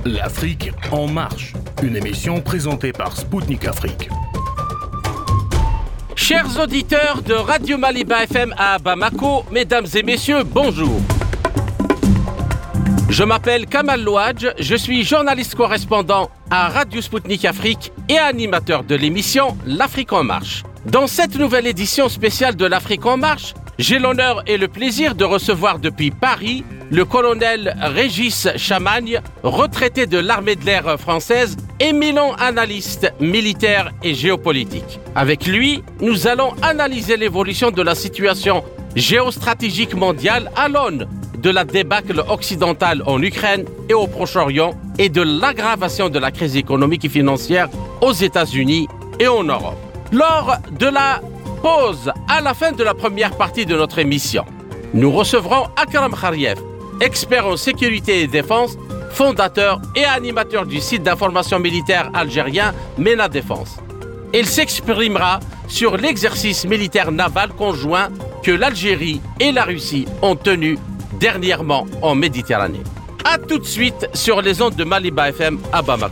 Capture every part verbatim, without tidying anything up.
L'Afrique en marche, une émission présentée par Spoutnik Afrique. Chers auditeurs de Radio Maliba F M à Bamako, mesdames et messieurs, bonjour. Je m'appelle Kamal Louadj, je suis journaliste correspondant à Radio Spoutnik Afrique et animateur de l'émission L'Afrique en marche. Dans cette nouvelle édition spéciale de l'Afrique en marche, j'ai l'honneur et le plaisir de recevoir depuis Paris le colonel Régis Chamagne, retraité de l'armée de l'air française, éminent analyste militaire et géopolitique. Avec lui, nous allons analyser l'évolution de la situation géostratégique mondiale à l'aune de la débâcle occidentale en Ukraine et au Proche-Orient et de l'aggravation de la crise économique et financière aux États-Unis et en Europe. Lors de la pause à la fin de la première partie de notre émission, nous recevrons Akram Khariev, expert en sécurité et défense, fondateur et animateur du site d'information militaire algérien MENA Défense. Il s'exprimera sur l'exercice militaire naval conjoint que l'Algérie et la Russie ont tenu dernièrement en Méditerranée. A tout de suite sur les ondes de Maliba F M à Bamako.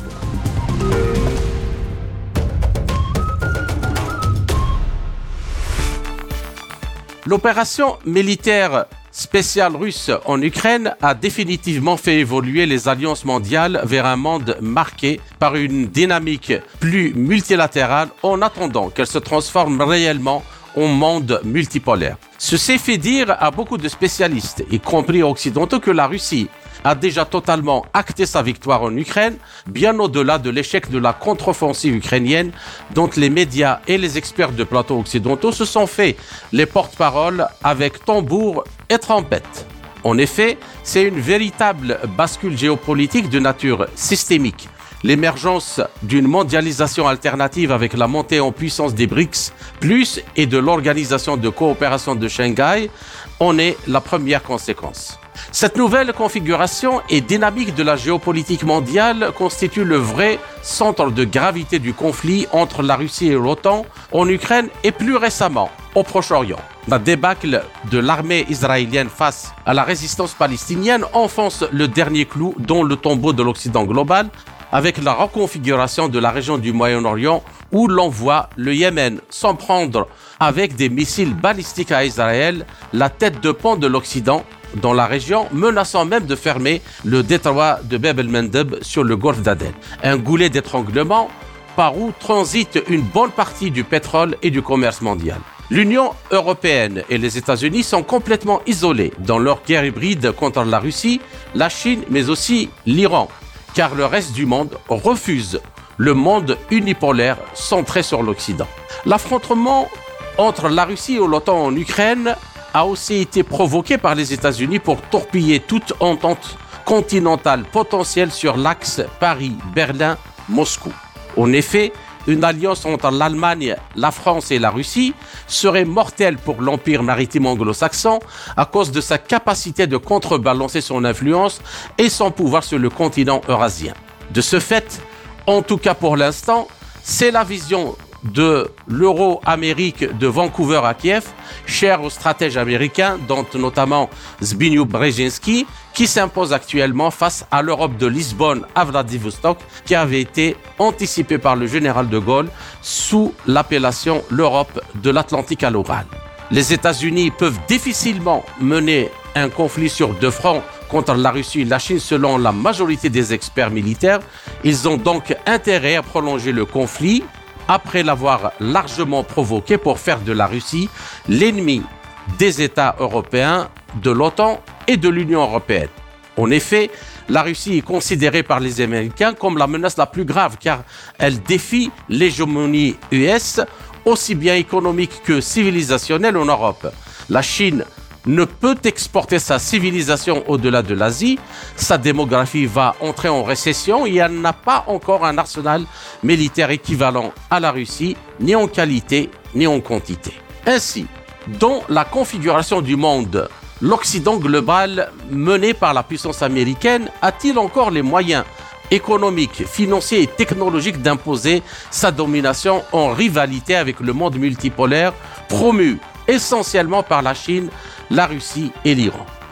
L'opération militaire spéciale russe en Ukraine a définitivement fait évoluer les alliances mondiales vers un monde marqué par une dynamique plus multilatérale en attendant qu'elle se transforme réellement en monde multipolaire. Ceci fait dire à beaucoup de spécialistes, y compris occidentaux, que la Russie a déjà totalement acté sa victoire en Ukraine, bien au-delà de l'échec de la contre-offensive ukrainienne dont les médias et les experts de plateaux occidentaux se sont fait les porte-paroles avec tambour et trompette. En effet, c'est une véritable bascule géopolitique de nature systémique. L'émergence d'une mondialisation alternative avec la montée en puissance des BRICS, plus et de l'organisation de coopération de Shanghai, en est la première conséquence. Cette nouvelle configuration et dynamique de la géopolitique mondiale constitue le vrai centre de gravité du conflit entre la Russie et l'OTAN en Ukraine et plus récemment au Proche-Orient. La débâcle de l'armée israélienne face à la résistance palestinienne enfonce le dernier clou dans le tombeau de l'Occident global avec la reconfiguration de la région du Moyen-Orient où l'on voit le Yémen s'en prendre avec des missiles balistiques à Israël, la tête de pont de l'Occident dans la région, menaçant même de fermer le détroit de Bab el-Mandeb sur le golfe d'Aden. Un goulet d'étranglement par où transite une bonne partie du pétrole et du commerce mondial. L'Union européenne et les États-Unis sont complètement isolés dans leur guerre hybride contre la Russie, la Chine, mais aussi l'Iran, car le reste du monde refuse le monde unipolaire centré sur l'Occident. L'affrontement entre la Russie et l'OTAN en Ukraine a aussi été provoqué par les États-Unis pour torpiller toute entente continentale potentielle sur l'axe Paris-Berlin-Moscou. En effet, une alliance entre l'Allemagne, la France et la Russie serait mortelle pour l'empire maritime anglo-saxon à cause de sa capacité de contrebalancer son influence et son pouvoir sur le continent eurasien. De ce fait, en tout cas pour l'instant, c'est la vision de l'Euro-Amérique de Vancouver à Kiev, chère aux stratèges américains, dont notamment Zbigniew Brzezinski, qui s'impose actuellement face à l'Europe de Lisbonne à Vladivostok, qui avait été anticipée par le général de Gaulle sous l'appellation l'Europe de l'Atlantique à l'Oural. Les États-Unis peuvent difficilement mener un conflit sur deux fronts contre la Russie et la Chine selon la majorité des experts militaires. Ils ont donc intérêt à prolonger le conflit après l'avoir largement provoqué pour faire de la Russie l'ennemi des États européens, de l'OTAN et de l'Union européenne. En effet, la Russie est considérée par les Américains comme la menace la plus grave car elle défie l'hégémonie U S aussi bien économique que civilisationnelle en Europe. La Chine ne peut exporter sa civilisation au-delà de l'Asie, sa démographie va entrer en récession et elle n'a pas encore un arsenal militaire équivalent à la Russie, ni en qualité, ni en quantité. Ainsi, dans la configuration du monde, l'Occident global mené par la puissance américaine a-t-il encore les moyens économiques, financiers et technologiques d'imposer sa domination en rivalité avec le monde multipolaire promu essentiellement par la Chine, la Russie et l'Iran?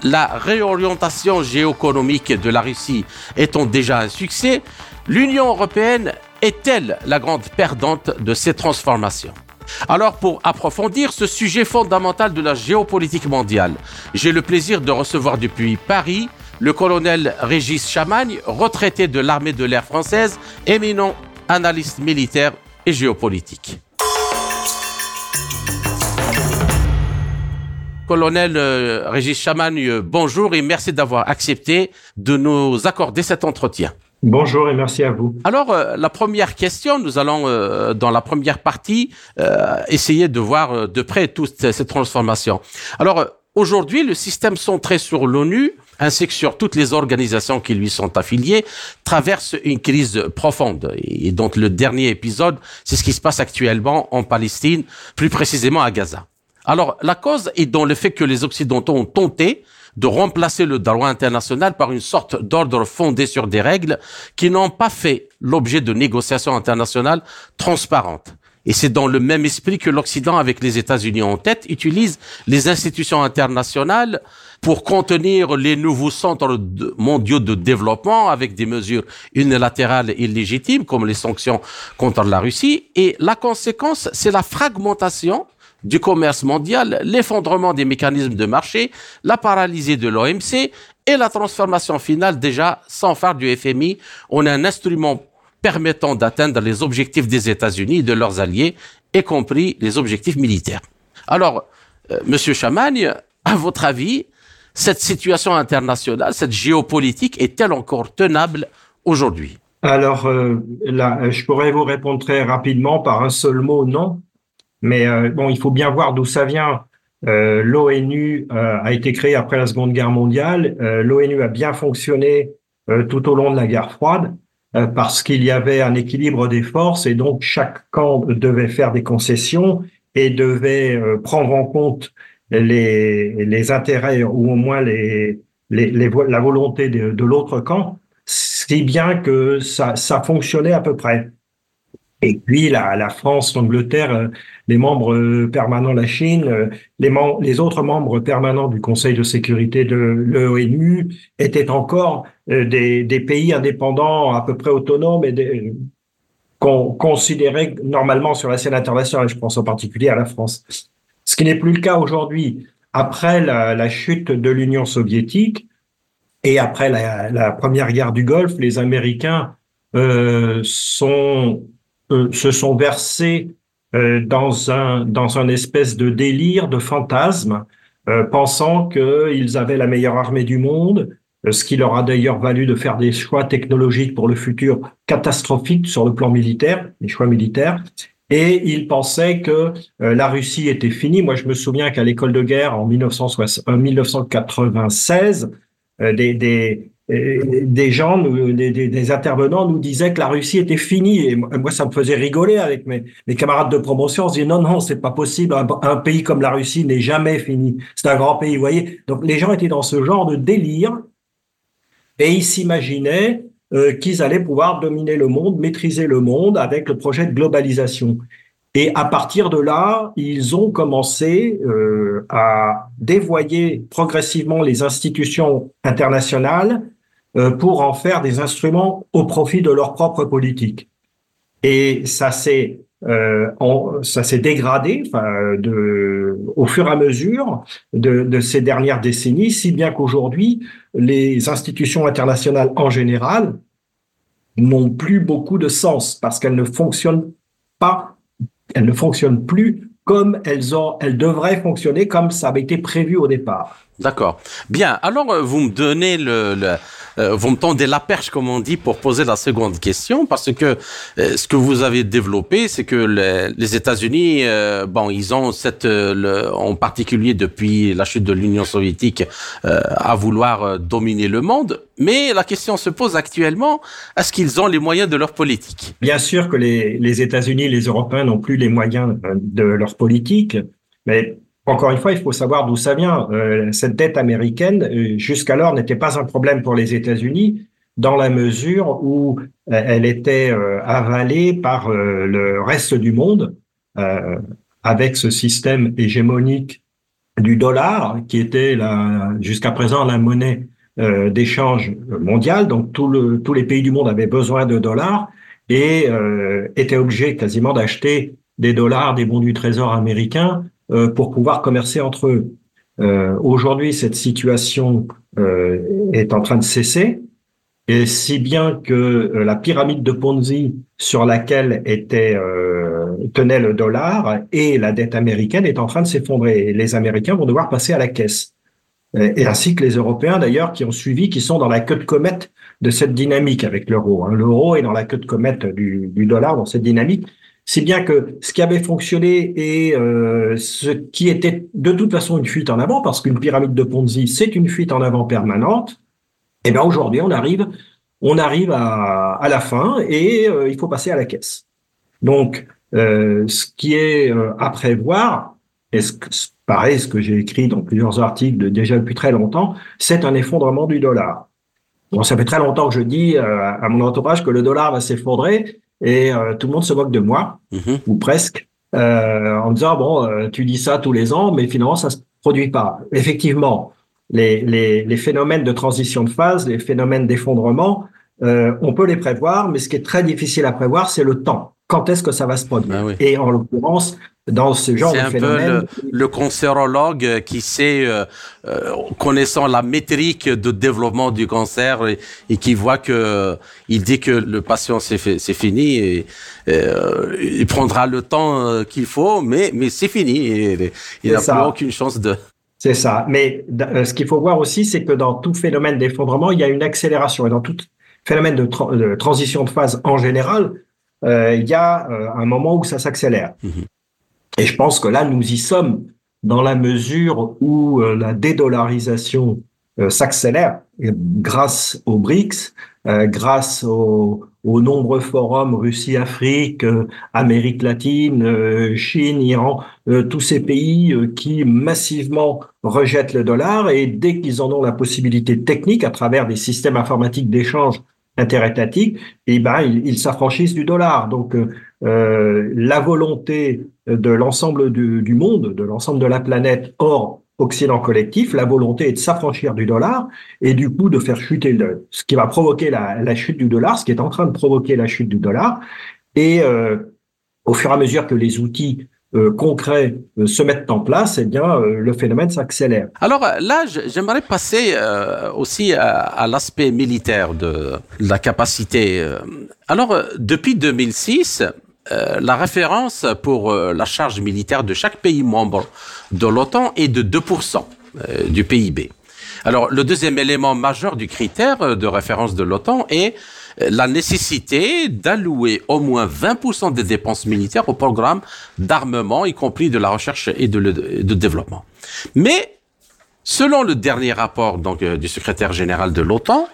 la réorientation géoéconomique de la Russie étant déjà un succès, l'Union européenne est-elle la grande perdante de ces transformations? Alors, pour approfondir ce sujet fondamental de la géopolitique mondiale, j'ai le plaisir de recevoir depuis Paris le colonel Régis Chamagne, retraité de l'armée de l'air française, éminent analyste militaire et géopolitique. Colonel euh, Régis Chamagne, bonjour et merci d'avoir accepté de nous accorder cet entretien. Bonjour et merci à vous. Alors, euh, la première question, nous allons, euh, dans la première partie, euh, essayer de voir euh, de près toutes ces transformations. Alors, euh, aujourd'hui, le système centré sur l'ONU, ainsi que sur toutes les organisations qui lui sont affiliées, traverse une crise profonde. Et donc, le dernier épisode, c'est ce qui se passe actuellement en Palestine, plus précisément à Gaza. Alors, la cause est dans le fait que les Occidentaux ont tenté de remplacer le droit international par une sorte d'ordre fondé sur des règles qui n'ont pas fait l'objet de négociations internationales transparentes. Et c'est dans le même esprit que l'Occident, avec les États-Unis en tête, utilise les institutions internationales pour contenir les nouveaux centres mondiaux de développement avec des mesures unilatérales illégitimes, comme les sanctions contre la Russie. Et la conséquence, c'est la fragmentation du commerce mondial, l'effondrement des mécanismes de marché, la paralysie de l'O M C et la transformation finale déjà sans phare du F M I en un instrument permettant d'atteindre les objectifs des États-Unis et de leurs alliés, y compris les objectifs militaires. Alors, euh, Monsieur Chamagne, à votre avis, cette situation internationale, cette géopolitique est-elle encore tenable aujourd'hui? Alors, euh, là, je pourrais vous répondre très rapidement par un seul mot, non. Mais euh, bon, il faut bien voir d'où ça vient. Euh, L'ONU euh, a été créée après la Seconde Guerre mondiale. Euh, L'ONU a bien fonctionné euh, tout au long de la guerre froide euh, parce qu'il y avait un équilibre des forces et donc chaque camp devait faire des concessions et devait euh, prendre en compte les, les intérêts ou au moins les, les, les la volonté de, de l'autre camp, si bien que ça, ça fonctionnait à peu près. Et puis la, la France, l'Angleterre, les membres permanents de la Chine, les, mem- les autres membres permanents du Conseil de sécurité de l'ONU étaient encore des, des pays indépendants à peu près autonomes et des, qu'on considérait normalement sur la scène internationale. Je pense en particulier à la France. Ce qui n'est plus le cas aujourd'hui. Après la, la chute de l'Union soviétique et après la, la première guerre du Golfe, les Américains euh, sont se sont versés euh, dans un dans un espèce de délire, de fantasme, euh, pensant qu'ils avaient la meilleure armée du monde, euh, ce qui leur a d'ailleurs valu de faire des choix technologiques pour le futur catastrophiques sur le plan militaire, les choix militaires. Et ils pensaient que euh, la Russie était finie. Moi, je me souviens qu'à l'école de guerre en mille neuf cent quatre-vingt-seize, euh, des, des des gens, des, des intervenants nous disaient que la Russie était finie. Et moi, ça me faisait rigoler avec mes, mes camarades de promotion. On se disait non, non, c'est pas possible. Un, un pays comme la Russie n'est jamais fini. C'est un grand pays, vous voyez. Donc, les gens étaient dans ce genre de délire et ils s'imaginaient euh, qu'ils allaient pouvoir dominer le monde, maîtriser le monde avec le projet de globalisation. Et à partir de là, ils ont commencé euh, à dévoyer progressivement les institutions internationales euh, pour en faire des instruments au profit de leur propre politique. Et ça s'est euh, on, ça s'est dégradé, enfin, de, au fur et à mesure de, de ces dernières décennies, si bien qu'aujourd'hui, les institutions internationales en général n'ont plus beaucoup de sens parce qu'elles ne fonctionnent pas. Elles ne fonctionnent plus comme elles, ont, elles devraient fonctionner, comme ça avait été prévu au départ. D'accord. Bien. Alors, vous me donnez le, le euh, vous me tendez la perche, comme on dit, pour poser la seconde question, parce que euh, ce que vous avez développé, c'est que les, les États-Unis, euh, bon, ils ont cette, euh, le, en particulier depuis la chute de l'Union soviétique, euh, à vouloir euh, dominer le monde. Mais la question se pose actuellement, est-ce qu'ils ont les moyens de leur politique? Bien sûr que les, les États-Unis, les Européens n'ont plus les moyens de leur politique, mais encore une fois, il faut savoir d'où ça vient. Euh, cette dette américaine, euh, jusqu'alors, n'était pas un problème pour les États-Unis, dans la mesure où euh, elle était euh, avalée par euh, le reste du monde, euh, avec ce système hégémonique du dollar, qui était la, jusqu'à présent la monnaie euh, d'échange mondiale. Donc tout le, tous les pays du monde avaient besoin de dollars et euh, étaient obligés quasiment d'acheter des dollars, des bons du trésor américains euh, pour pouvoir commercer entre eux. Euh, aujourd'hui, cette situation euh, est en train de cesser, et si bien que euh, la pyramide de Ponzi sur laquelle était euh, tenait le dollar et la dette américaine est en train de s'effondrer. Et les Américains vont devoir passer à la caisse. Et, et ainsi que les Européens d'ailleurs qui ont suivi, qui sont dans la queue de comète de cette dynamique avec l'euro. Hein. L'euro est dans la queue de comète du, du dollar dans cette dynamique. Si bien que ce qui avait fonctionné et euh, ce qui était de toute façon une fuite en avant, parce qu'une pyramide de Ponzi, c'est une fuite en avant permanente, et bien aujourd'hui, on arrive, on arrive à, à la fin et euh, il faut passer à la caisse. Donc, euh, ce qui est euh, à prévoir, et ce que, pareil, ce que j'ai écrit dans plusieurs articles de, déjà depuis très longtemps, c'est un effondrement du dollar. Bon, ça fait très longtemps que je dis euh, à mon entourage que le dollar va s'effondrer et euh, tout le monde se moque de moi, mmh. ou presque, euh, en disant, bon, euh, tu dis ça tous les ans, mais finalement, ça se produit pas. Effectivement, les, les, les phénomènes de transition de phase, les phénomènes d'effondrement, euh, on peut les prévoir, mais ce qui est très difficile à prévoir, c'est le temps. Quand est-ce que ça va se produire? Ah oui. Et en l'occurrence, dans ce genre de phénomène... C'est un peu le, le cancérologue qui sait, euh, euh, connaissant la métrique de développement du cancer, et, et qui voit que, il dit que le patient c'est, fait, c'est fini, et euh, il prendra le temps qu'il faut, mais, mais c'est fini, et, il n'a plus aucune chance de... C'est ça. Mais euh, ce qu'il faut voir aussi, c'est que dans tout phénomène d'effondrement, il y a une accélération. Et dans tout phénomène de, tra- de transition de phase en général, euh, il y a euh, un moment où ça s'accélère. Mmh. Et je pense que là, nous y sommes dans la mesure où euh, la dédollarisation euh, s'accélère grâce aux BRICS, euh, grâce aux, aux nombreux forums Russie-Afrique, euh, Amérique latine, euh, Chine, Iran, euh, tous ces pays euh, qui massivement rejettent le dollar, et dès qu'ils en ont la possibilité technique à travers des systèmes informatiques d'échange interétatiques, eh ben ils, ils s'affranchissent du dollar. Donc euh, la volonté de l'ensemble du, du monde, de l'ensemble de la planète hors Occident collectif, la volonté est de s'affranchir du dollar et du coup de faire chuter le, ce qui va provoquer la, la chute du dollar, ce qui est en train de provoquer la chute du dollar. Et euh, au fur et à mesure que les outils Euh, concrets euh, se mettent en place, eh bien, euh, le phénomène s'accélère. Alors là, j'aimerais passer euh, aussi à, à l'aspect militaire de, de la capacité. Alors, depuis deux mille six, euh, la référence pour euh, la charge militaire de chaque pays membre de l'OTAN est de deux pour cent euh, du P I B. Alors, le deuxième élément majeur du critère de référence de l'OTAN est la nécessité d'allouer au moins vingt pour cent des dépenses militaires au programme d'armement, y compris de la recherche et de, le, de développement. Mais, selon le dernier rapport donc, euh, du secrétaire général de l'OTAN,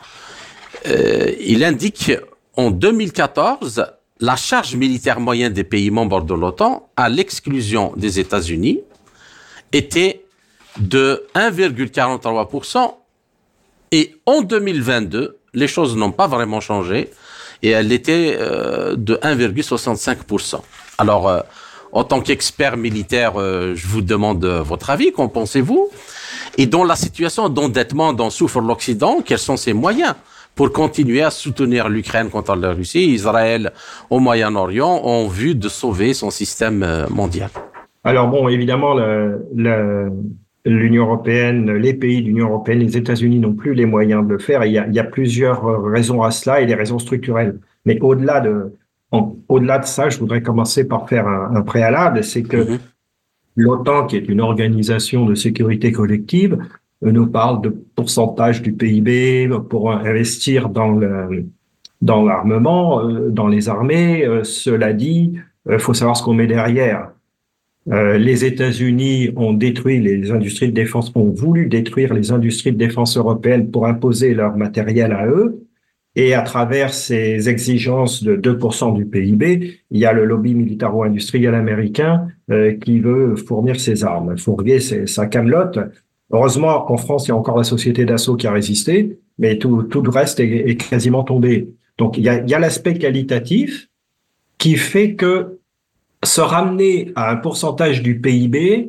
euh, il indique en deux mille quatorze, la charge militaire moyenne des pays membres de l'OTAN, à l'exclusion des États-Unis, était de un virgule quarante-trois pour cent, et en deux mille vingt-deux, les choses n'ont pas vraiment changé et elle était euh, de un virgule soixante-cinq pour cent. Alors, euh, en tant qu'expert militaire, euh, je vous demande votre avis, qu'en pensez-vous? Et dans la situation d'endettement dont souffre l'Occident, quels sont ses moyens pour continuer à soutenir l'Ukraine contre la Russie et Israël au Moyen-Orient en vue de sauver son système mondial? Alors bon, évidemment, le... le... l'Union européenne, les pays de l'Union européenne, les États-Unis n'ont plus les moyens de le faire. Et il y a, il y a plusieurs raisons à cela et des raisons structurelles. Mais au-delà de, en, au-delà de ça, je voudrais commencer par faire un, un préalable. C'est que mmh. l'OTAN, qui est une organisation de sécurité collective, nous parle de pourcentage du P I B pour investir dans le, dans l'armement, dans les armées. Cela dit, il faut savoir ce qu'on met derrière. Euh, les États-Unis ont détruit les industries de défense, ont voulu détruire les industries de défense européennes pour imposer leur matériel à eux. Et à travers ces exigences de deux pour cent du P I B, il y a le lobby militaro-industriel américain euh, qui veut fournir ses armes, fournir ses, sa camelote. Heureusement, en France, il y a encore la société Dassault qui a résisté, mais tout, tout le reste est, est quasiment tombé. Donc, il y a, il y a l'aspect qualitatif qui fait que se ramener à un pourcentage du P I B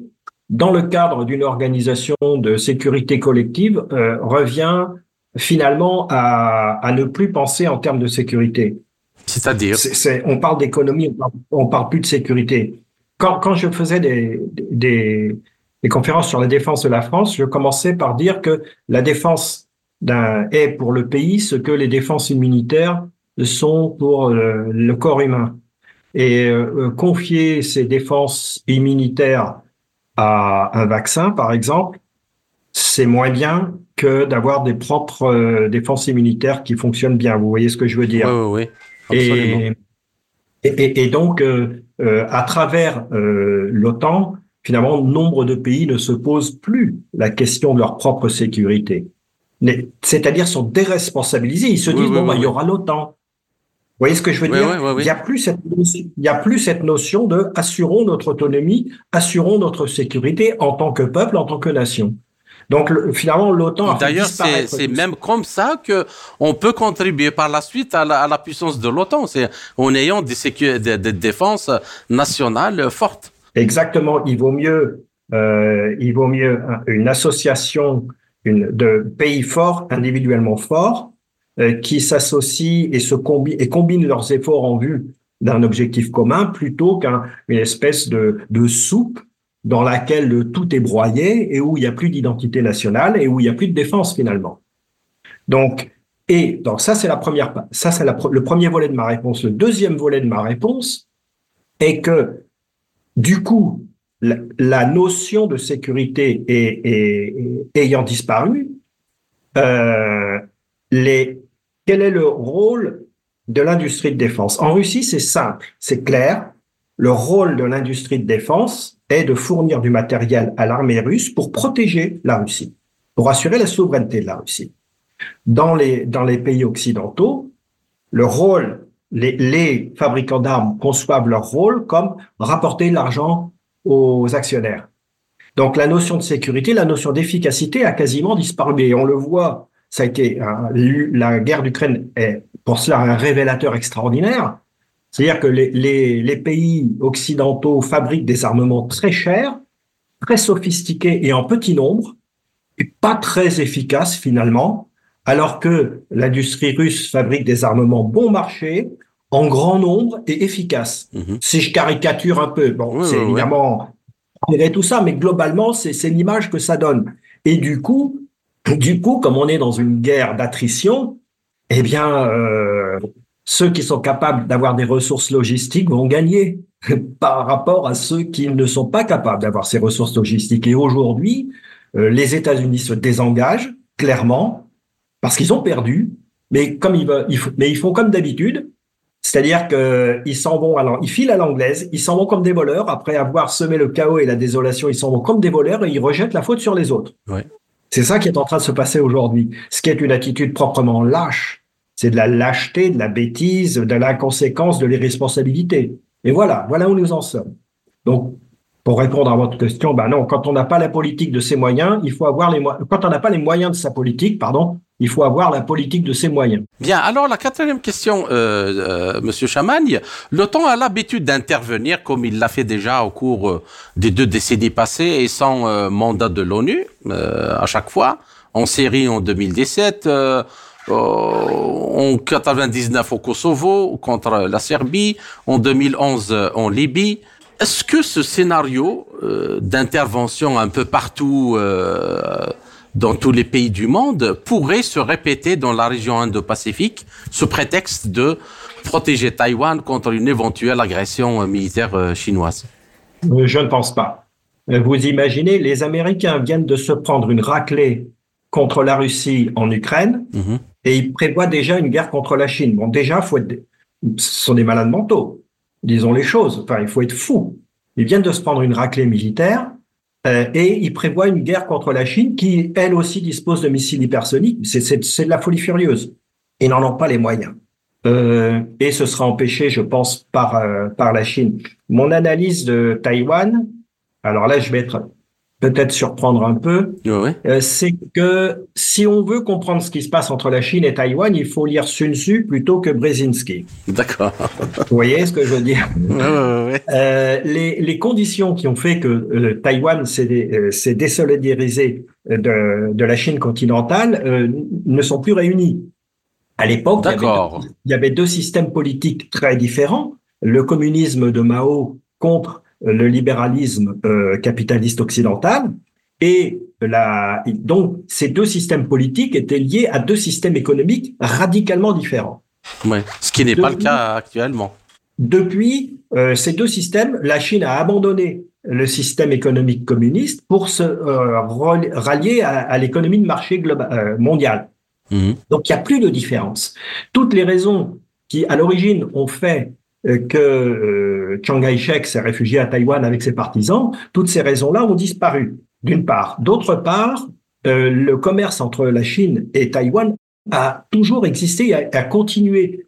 dans le cadre d'une organisation de sécurité collective, euh, revient finalement à, à ne plus penser en termes de sécurité. C'est-à-dire c'est, c'est, on parle d'économie, on parle, on parle plus de sécurité. Quand, quand je faisais des, des, des conférences sur la défense de la France, je commençais par dire que la défense d'un, est pour le pays ce que les défenses immunitaires sont pour le, le corps humain. Et euh, confier ces défenses immunitaires à un vaccin, par exemple, c'est moins bien que d'avoir des propres euh, défenses immunitaires qui fonctionnent bien. Vous voyez ce que je veux dire? Oui, oui, oui. Absolument. Et, et, et donc, euh, euh, à travers euh, l'OTAN, finalement, nombre de pays ne se posent plus la question de leur propre sécurité. Mais, c'est-à-dire sont déresponsabilisés. Ils se disent, oui, bon, oui, bah, oui. il y aura l'OTAN. Vous voyez ce que je veux oui, dire? oui, oui, oui. Il n'y a plus cette, il y a plus cette notion de assurons notre autonomie, assurons notre sécurité en tant que peuple, en tant que nation. Donc, le, finalement, l'OTAN a fait D'ailleurs, disparaître. c'est, c'est même comme ça que on peut contribuer par la suite à la, à la puissance de l'OTAN. C'est en ayant des, sécu- des, des défenses nationales fortes. Exactement. Il vaut mieux, euh, il vaut mieux une association une, de pays forts, individuellement forts, euh, qui s'associent et se combinent et combinent leurs efforts en vue d'un objectif commun, plutôt qu'une espèce de, de soupe dans laquelle le tout est broyé et où il n'y a plus d'identité nationale et où il n'y a plus de défense finalement. Donc, et donc ça c'est la première, ça c'est la, le premier volet de ma réponse. Le deuxième volet de ma réponse est que du coup, la, la notion de sécurité est, est, est, ayant disparu, euh, les, quel est le rôle de l'industrie de défense? En Russie, c'est simple, c'est clair. Le rôle de l'industrie de défense est de fournir du matériel à l'armée russe pour protéger la Russie, pour assurer la souveraineté de la Russie. Dans les, dans les pays occidentaux, le rôle, les, les fabricants d'armes conçoivent leur rôle comme rapporter de l'argent aux actionnaires. Donc la notion de sécurité, la notion d'efficacité a quasiment disparu. Et on le voit, ça a été un, la guerre d'Ukraine est pour cela un révélateur extraordinaire. C'est-à-dire que les, les, les pays occidentaux fabriquent des armements très chers, très sophistiqués et en petit nombre, et pas très efficaces finalement, alors que l'industrie russe fabrique des armements bon marché, en grand nombre et efficaces. Mmh. Si je caricature un peu, bon, oui, c'est oui, évidemment oui. tout ça, mais globalement, c'est, c'est l'image que ça donne. Et du coup, du coup, comme on est dans une guerre d'attrition, eh bien, euh, ceux qui sont capables d'avoir des ressources logistiques vont gagner par rapport à ceux qui ne sont pas capables d'avoir ces ressources logistiques. Et aujourd'hui, euh, les États-Unis se désengagent clairement parce qu'ils ont perdu, mais comme ils veulent, ils, mais ils font comme d'habitude, c'est-à-dire que ils s'en vont, alors ils filent à l'anglaise, ils s'en vont comme des voleurs après avoir semé le chaos et la désolation, ils s'en vont comme des voleurs et ils rejettent la faute sur les autres. Ouais. C'est ça qui est en train de se passer aujourd'hui, ce qui est une attitude proprement lâche. C'est de la lâcheté, de la bêtise, de l'inconséquence, de l'irresponsabilité. Et voilà, voilà où nous en sommes. Donc, pour répondre à votre question, ben non, quand on n'a pas la politique de ses moyens, il faut avoir les moyens. Quand on n'a pas les moyens de sa politique, pardon, il faut avoir la politique de ses moyens. Bien, alors la quatrième question, euh, euh, Monsieur Chamagne, l'OTAN a l'habitude d'intervenir, comme il l'a fait déjà au cours euh, des deux décennies passées et sans euh, mandat de l'ONU, euh, à chaque fois, en Syrie en deux mille dix-sept, euh, euh, en quatre-vingt-dix-neuf au Kosovo contre la Serbie, en deux mille onze en Libye. Est-ce que ce scénario euh, d'intervention un peu partout euh, dans tous les pays du monde pourrait se répéter dans la région Indo-Pacifique sous prétexte de protéger Taïwan contre une éventuelle agression militaire chinoise? Je ne pense pas. Vous imaginez, les Américains viennent de se prendre une raclée contre la Russie en Ukraine mmh. et ils prévoient déjà une guerre contre la Chine. Bon, déjà, faut être... ce sont des malades mentaux. Disons les choses. Enfin, il faut être fou. Ils viennent de se prendre une raclée militaire euh, et ils prévoient une guerre contre la Chine qui, elle aussi, dispose de missiles hypersoniques. C'est, c'est, c'est de la folie furieuse. Ils n'en ont pas les moyens. Euh, et ce sera empêché, je pense, par, euh, par la Chine. Mon analyse de Taïwan, alors là, je vais être peut-être surprendre un peu, Oui. euh, c'est que si on veut comprendre ce qui se passe entre la Chine et Taïwan, il faut lire Sun Tzu plutôt que Brzezinski. D'accord. Vous voyez ce que je veux dire? Oui, oui, oui. Euh, les, les conditions qui ont fait que euh, Taïwan s'est, euh, s'est désolidarisé de, de la Chine continentale euh, ne sont plus réunies. À l'époque, il y, avait deux, il y avait deux systèmes politiques très différents. Le communisme de Mao contre le libéralisme euh, capitaliste occidental. Et la, donc, ces deux systèmes politiques étaient liés à deux systèmes économiques radicalement différents. Oui, ce qui n'est depuis, pas le cas actuellement. Depuis euh, ces deux systèmes, la Chine a abandonné le système économique communiste pour se euh, rallier à, à l'économie de marché global, euh, mondiale. Mmh. Donc, il n'y a plus de différence. Toutes les raisons qui, à l'origine, ont fait euh, que euh, Chiang Kai-shek s'est réfugié à Taïwan avec ses partisans, toutes ces raisons-là ont disparu, d'une part. D'autre part, euh, le commerce entre la Chine et Taïwan a toujours existé et a, a continué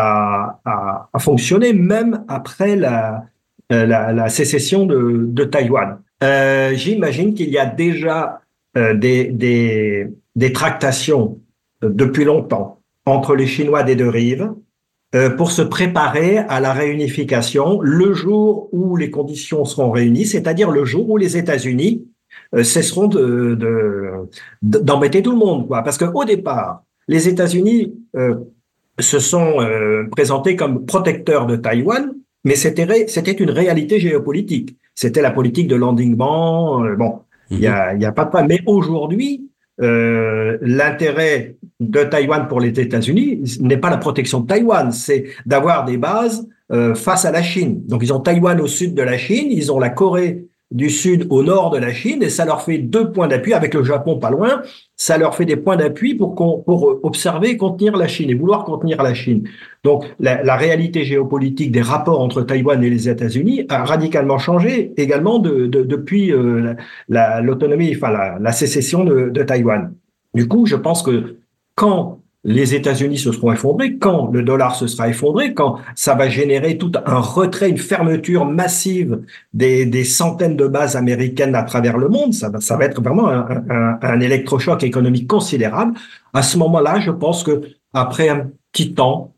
à, à, à fonctionner, même après la, la, la sécession de, de Taïwan. Euh, j'imagine qu'il y a déjà euh, des, des, des tractations depuis longtemps entre les Chinois des deux rives euh, pour se préparer à la réunification le jour où les conditions seront réunies, c'est-à-dire le jour où les États-Unis euh, cesseront de, de, d'embêter tout le monde, quoi. Parce qu'au départ, les États-Unis euh, se sont euh, présentés comme protecteurs de Taïwan, mais c'était, ré, c'était une réalité géopolitique. C'était la politique de l'endiguement. Euh, bon, il mmh. y a, y a pas de problème. Mais aujourd'hui, Euh, l'intérêt de Taïwan pour les États-Unis n'est pas la protection de Taïwan, c'est d'avoir des bases euh, face à la Chine. Donc, ils ont Taïwan au sud de la Chine, ils ont la Corée du Sud au nord de la Chine, et ça leur fait deux points d'appui, avec le Japon pas loin, ça leur fait des points d'appui pour, pour observer et contenir la Chine, et vouloir contenir la Chine. Donc, la, la réalité géopolitique des rapports entre Taïwan et les États-Unis a radicalement changé également de, de, depuis euh, la, l'autonomie, enfin la, la sécession de, de Taïwan. Du coup, je pense que quand les États-Unis se seront effondrés, quand le dollar se sera effondré, quand ça va générer tout un retrait, une fermeture massive des, des centaines de bases américaines à travers le monde, ça va, ça va être vraiment un, un, un électrochoc économique considérable. À ce moment-là, je pense que après un petit temps,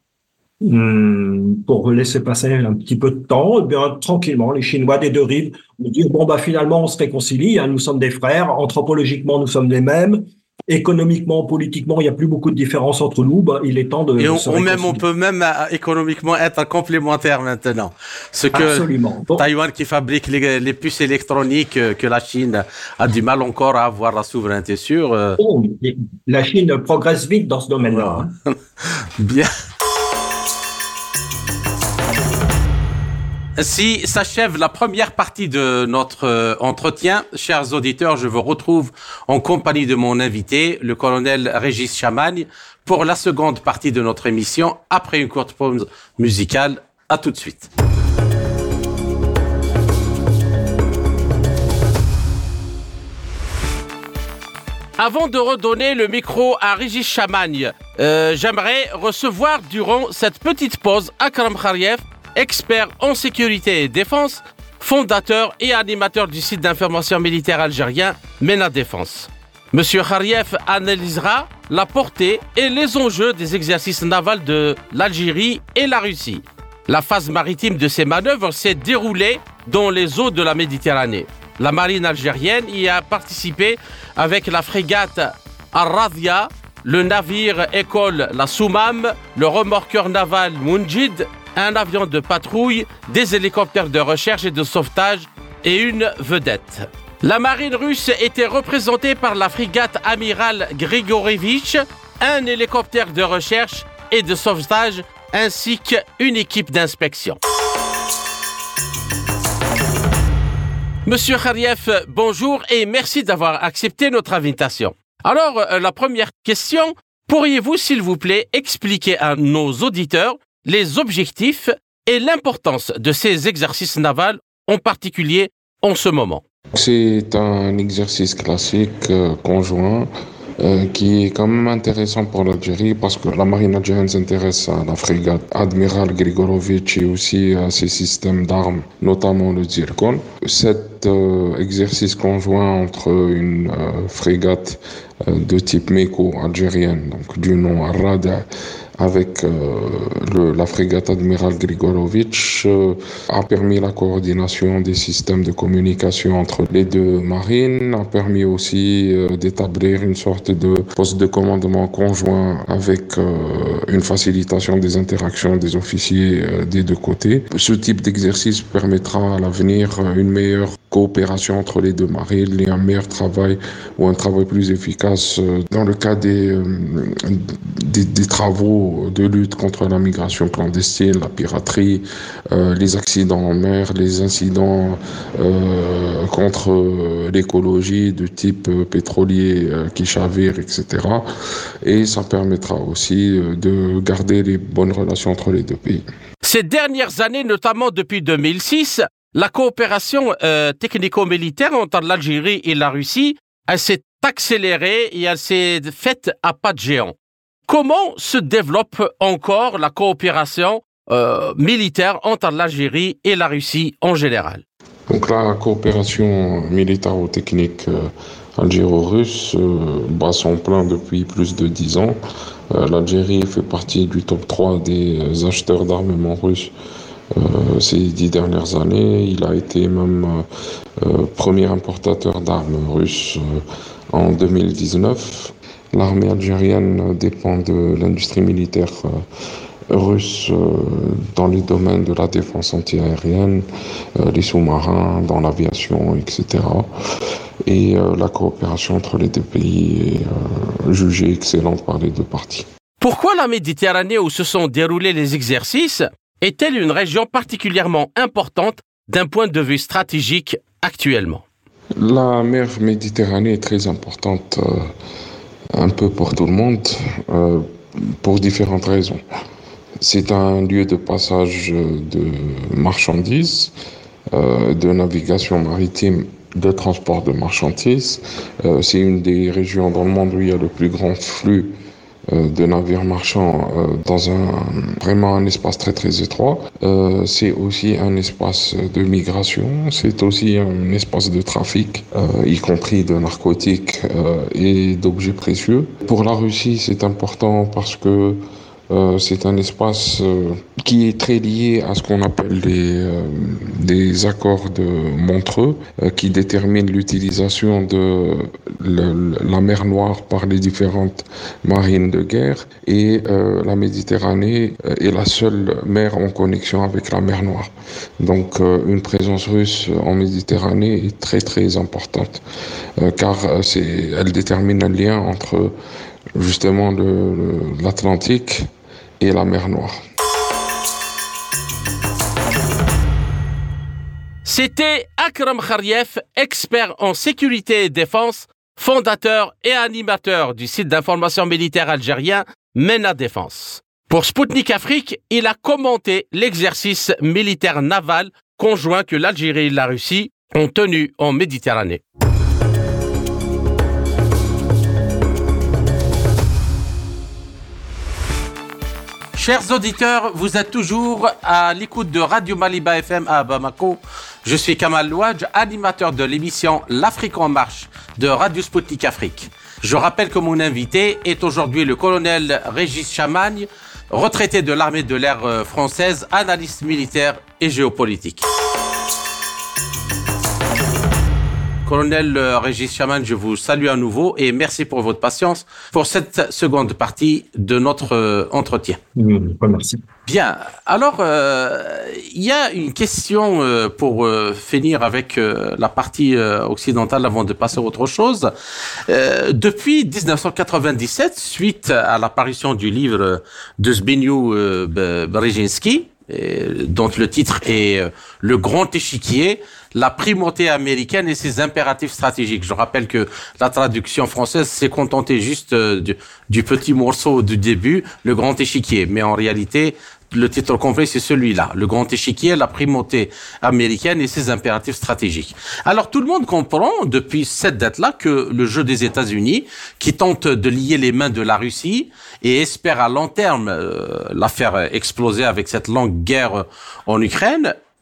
hum, pour laisser passer un petit peu de temps, eh bien tranquillement, les Chinois des deux rives vont dire bon bah finalement on se réconcilie, hein, nous sommes des frères, anthropologiquement nous sommes les mêmes. Économiquement, politiquement, il n'y a plus beaucoup de différence entre nous. Bah, il est temps de. Et on, on même, on peut même euh, économiquement être complémentaires maintenant. Ce que Absolument. Bon. Taïwan qui fabrique les, les puces électroniques euh, que la Chine a du mal encore à avoir la souveraineté sur. Euh... Oh, la Chine progresse vite dans ce domaine-là. Ouais. Hein. Bien. Ainsi s'achève la première partie de notre euh, entretien. Chers auditeurs, je vous retrouve en compagnie de mon invité, le colonel Régis Chamagne, pour la seconde partie de notre émission, après une courte pause musicale. À tout de suite. Avant de redonner le micro à Régis Chamagne, euh, j'aimerais recevoir durant cette petite pause Akram Khariev, expert en sécurité et défense, fondateur et animateur du site d'information militaire algérien MENA Défense. Monsieur Khariev analysera la portée et les enjeux des exercices navals de l'Algérie et la Russie. La phase maritime de ces manœuvres s'est déroulée dans les eaux de la Méditerranée. La marine algérienne y a participé avec la frégate Ar-Radia, le navire école la Soumam, le remorqueur naval Mounjid, un avion de patrouille, des hélicoptères de recherche et de sauvetage et une vedette. La marine russe était représentée par la frégate amiral Grigorievitch, un hélicoptère de recherche et de sauvetage ainsi qu'une équipe d'inspection. Monsieur Khariev, bonjour et merci d'avoir accepté notre invitation. Alors, euh, la première question, pourriez-vous s'il vous plaît expliquer à nos auditeurs les objectifs et l'importance de ces exercices navals, en particulier en ce moment? C'est un exercice classique euh, conjoint euh, qui est quand même intéressant pour l'Algérie parce que la marine algérienne s'intéresse à la frégate Admiral Grigorievitch et aussi à ses systèmes d'armes, notamment le Zircon. Cet euh, exercice conjoint entre une euh, frégate euh, de type Meko algérienne, donc du nom Ar-Rada, avec euh, le, la frégate Admiral Grigorovitch, euh, a permis la coordination des systèmes de communication entre les deux marines, a permis aussi euh, d'établir une sorte de poste de commandement conjoint avec euh, une facilitation des interactions des officiers euh, des deux côtés. Ce type d'exercice permettra à l'avenir une meilleure coopération entre les deux marines et un meilleur travail ou un travail plus efficace euh, dans le cas des, euh, des, des travaux de lutte contre la migration clandestine, la piraterie, euh, les accidents en mer, les incidents euh, contre euh, l'écologie de type euh, pétrolier euh, qui chavire, et cetera. Et ça permettra aussi euh, de garder les bonnes relations entre les deux pays. Ces dernières années, notamment depuis deux mille six, la coopération euh, technico-militaire entre l'Algérie et la Russie, elle s'est accélérée et elle s'est faite à pas de géant. Comment se développe encore la coopération euh, militaire entre l'Algérie et la Russie en général? Donc la coopération militaro-technique euh, algéro-russe euh, bat son plein depuis plus de dix ans. Euh, L'Algérie fait partie du top trois des acheteurs d'armement russes euh, ces dix dernières années. Il a été même euh, euh, premier importateur d'armes russes euh, en deux mille dix-neuf. L'armée algérienne dépend de l'industrie militaire euh, russe euh, dans les domaines de la défense antiaérienne, euh, les sous-marins, dans l'aviation, et cetera. Et euh, la coopération entre les deux pays est euh, jugée excellente par les deux parties. Pourquoi la Méditerranée où se sont déroulés les exercices est-elle une région particulièrement importante d'un point de vue stratégique actuellement? La mer Méditerranée est très importante euh, un peu pour tout le monde, euh, pour différentes raisons. C'est un lieu de passage de marchandises, euh, de navigation maritime, de transport de marchandises. Euh, c'est une des régions dans le monde où il y a le plus grand flux euh, de navires marchands euh, dans un vraiment un espace très très étroit. Euh, c'est aussi un espace de migration, c'est aussi un espace de trafic, euh, y compris de narcotiques euh, et d'objets précieux. Pour la Russie, c'est important parce que Euh, c'est un espace euh, qui est très lié à ce qu'on appelle les, euh, des accords de Montreux, euh, qui déterminent l'utilisation de le, la mer Noire par les différentes marines de guerre. Et euh, la Méditerranée est la seule mer en connexion avec la mer Noire. Donc euh, une présence russe en Méditerranée est très très importante, euh, car c'est, elle détermine un lien entre justement le, le, l'Atlantique et la mer Noire. C'était Akram Khariev, expert en sécurité et défense, fondateur et animateur du site d'information militaire algérien MENA Défense. Pour Spoutnik Afrique, il a commenté l'exercice militaire naval conjoint que l'Algérie et la Russie ont tenu en Méditerranée. Chers auditeurs, vous êtes toujours à l'écoute de Radio Maliba F M à Bamako. Je suis Kamal Louadj, animateur de l'émission L'Afrique en marche de Radio Spoutnik Afrique. Je rappelle que mon invité est aujourd'hui le colonel Régis Chamagne, retraité de l'armée de l'air française, analyste militaire et géopolitique. Colonel Régis Chamagne, je vous salue à nouveau et merci pour votre patience pour cette seconde partie de notre entretien. Mmh, merci. Bien, alors euh, il y a une question euh, pour euh, finir avec euh, la partie euh, occidentale avant de passer à autre chose. Euh, depuis dix-neuf cent quatre-vingt-dix-sept, suite à l'apparition du livre de Zbigniew euh, Brzezinski, euh, dont le titre est euh, Le Grand Échiquier, la primauté américaine et ses impératifs stratégiques. Je rappelle que la traduction française s'est contentée juste euh, du, du petit morceau du début, le grand échiquier. Mais en réalité, le titre complet, c'est celui-là. Le grand échiquier, la primauté américaine et ses impératifs stratégiques. Alors, tout le monde comprend, depuis cette date-là, que le jeu des États-Unis, qui tente de lier les mains de la Russie et espère à long terme euh, la faire exploser avec cette longue guerre en Ukraine,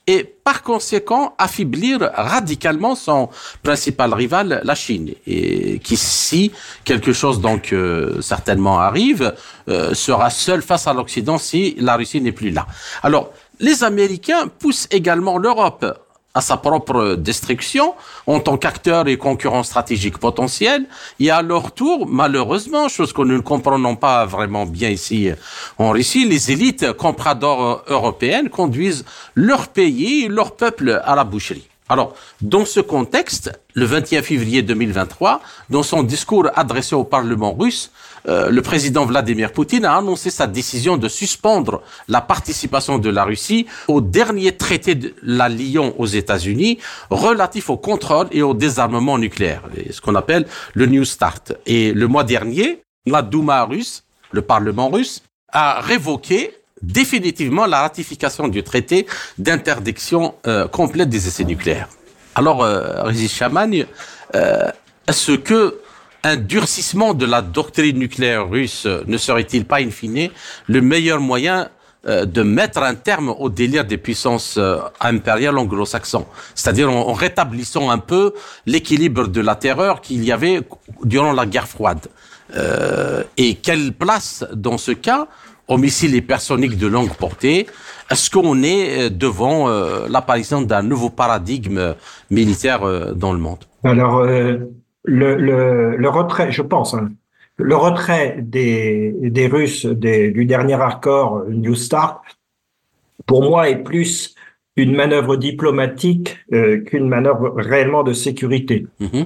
et par conséquent affaiblir radicalement son principal rival, la Chine, et qui, si quelque chose donc euh, certainement arrive, euh, sera seul face à l'Occident si la Russie n'est plus là. Alors, les Américains poussent également l'Europe à sa propre destruction en tant qu'acteur et concurrent stratégique potentiel, et à leur tour, malheureusement, chose que nous ne comprenons pas vraiment bien ici en Russie, les élites compradores européennes conduisent leur pays et leur peuple à la boucherie. Alors, dans ce contexte, le vingt et un février deux mille vingt-trois, dans son discours adressé au Parlement russe, euh, le président Vladimir Poutine a annoncé sa décision de suspendre la participation de la Russie au dernier traité de la Lyon aux États-Unis relatif au contrôle et au désarmement nucléaire, ce qu'on appelle le New START. Et le mois dernier, la Douma russe, le Parlement russe, a révoqué définitivement la ratification du traité d'interdiction euh, complète des essais nucléaires. Alors, euh, Régis Chamagne, euh, est-ce que un durcissement de la doctrine nucléaire russe ne serait-il pas, in fine, le meilleur moyen euh, de mettre un terme au délire des puissances euh, impériales anglo-saxons, c'est-à-dire en, en rétablissant un peu l'équilibre de la terreur qu'il y avait durant la guerre froide. Euh, et quelle place, dans ce cas, aux missiles hypersoniques de longue portée, est-ce qu'on est devant euh, l'apparition d'un nouveau paradigme militaire euh, dans le monde? Alors, euh, le, le, le retrait, je pense, hein, le retrait des, des Russes des, du dernier accord New START, pour moi, est plus une manœuvre diplomatique euh, qu'une manœuvre réellement de sécurité. Mm-hmm.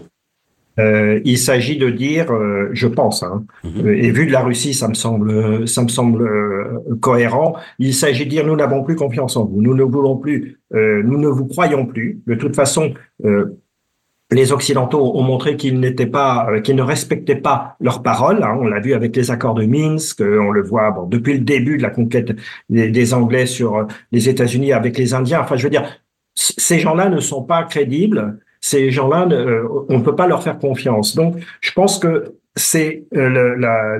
Euh, il s'agit de dire, euh, je pense, hein, mmh. et vu de la Russie, ça me semble, ça me semble euh, cohérent. Il s'agit de dire, nous n'avons plus confiance en vous, nous ne voulons plus, euh, nous ne vous croyons plus. De toute façon, euh, les Occidentaux ont montré qu'ils n'étaient pas, euh, qu'ils ne respectaient pas leurs paroles. Hein, on l'a vu avec les accords de Minsk, euh, on le voit bon, depuis le début de la conquête des, des Anglais sur euh, les États-Unis avec les Indiens. Enfin, je veux dire, c- ces gens-là ne sont pas crédibles. Ces gens-là, euh, on ne peut pas leur faire confiance. Donc, je pense que c'est euh, le, la,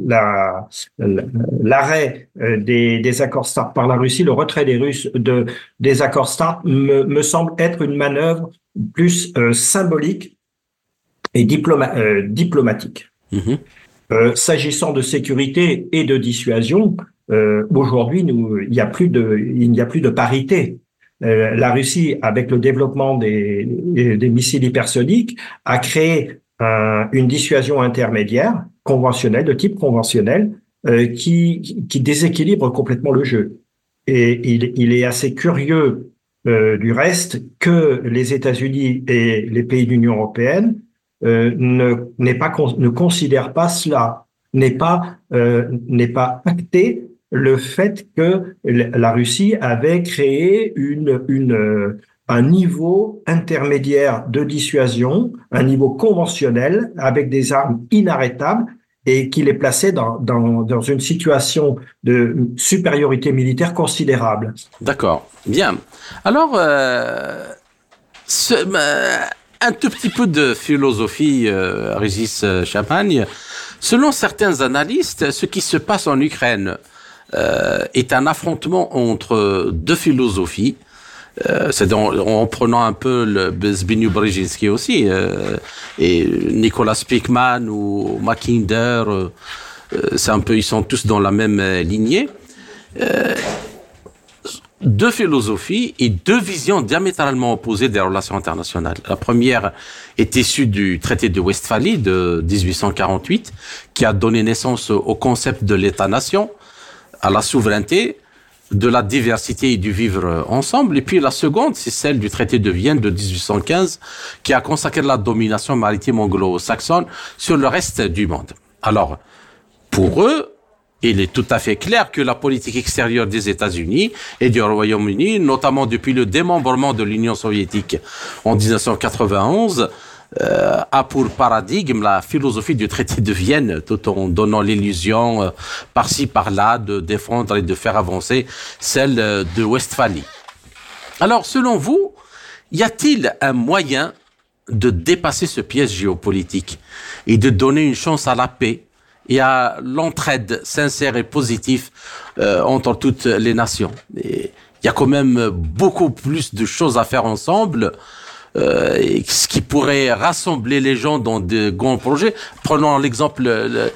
la, la, l'arrêt euh, des, des accords START par la Russie, le retrait des Russes de, des accords START me, me semble être une manœuvre plus euh, symbolique et diploma, euh, diplomatique. Mmh. Euh, s'agissant de sécurité et de dissuasion, euh, aujourd'hui, nous, il n'y a plus de, il n'y a plus de parité. Euh, la Russie, avec le développement des, des missiles hypersoniques, a créé un, une dissuasion intermédiaire conventionnelle, de type conventionnel, euh, qui, qui déséquilibre complètement le jeu. Et il, il est assez curieux, euh, du reste, que les États-Unis et les pays de l'Union européenne euh, ne, n'est pas, ne considèrent pas cela, n'est pas, euh, n'est pas acté le fait que la Russie avait créé une, une, un niveau intermédiaire de dissuasion, un niveau conventionnel avec des armes inarrêtables et qui les plaçait dans, dans, dans une situation de supériorité militaire considérable. D'accord, bien. Alors, euh, ce, euh, un tout petit peu de philosophie, euh, Régis Chamagne. Selon certains analystes, ce qui se passe en Ukraine Euh, est un affrontement entre deux philosophies. Euh, c'est en, en prenant un peu le Zbigniew Brzezinski aussi, euh, et Nicolas Spykman ou Mackinder, euh, c'est un peu, ils sont tous dans la même lignée. Euh, deux philosophies et deux visions diamétralement opposées des relations internationales. La première est issue du traité de Westphalie de dix-huit cent quarante-huit, qui a donné naissance au concept de l'État-nation, à la souveraineté, de la diversité et du vivre ensemble. Et puis la seconde, c'est celle du traité de Vienne de dix-huit cent quinze, qui a consacré la domination maritime anglo-saxonne sur le reste du monde. Alors, pour eux, il est tout à fait clair que la politique extérieure des États-Unis et du Royaume-Uni, notamment depuis le démembrement de l'Union soviétique en dix-neuf cent quatre-vingt-onze, Euh, a pour paradigme la philosophie du traité de Vienne, tout en donnant l'illusion euh, par-ci par-là de défendre et de faire avancer celle euh, de Westphalie. Alors, selon vous, y a-t-il un moyen de dépasser ce piège géopolitique et de donner une chance à la paix il y a l'entraide sincère et positive euh, entre toutes les nations. Et il y a quand même beaucoup plus de choses à faire ensemble, euh, et ce qui pourrait rassembler les gens dans de grands projets. Prenons l'exemple le,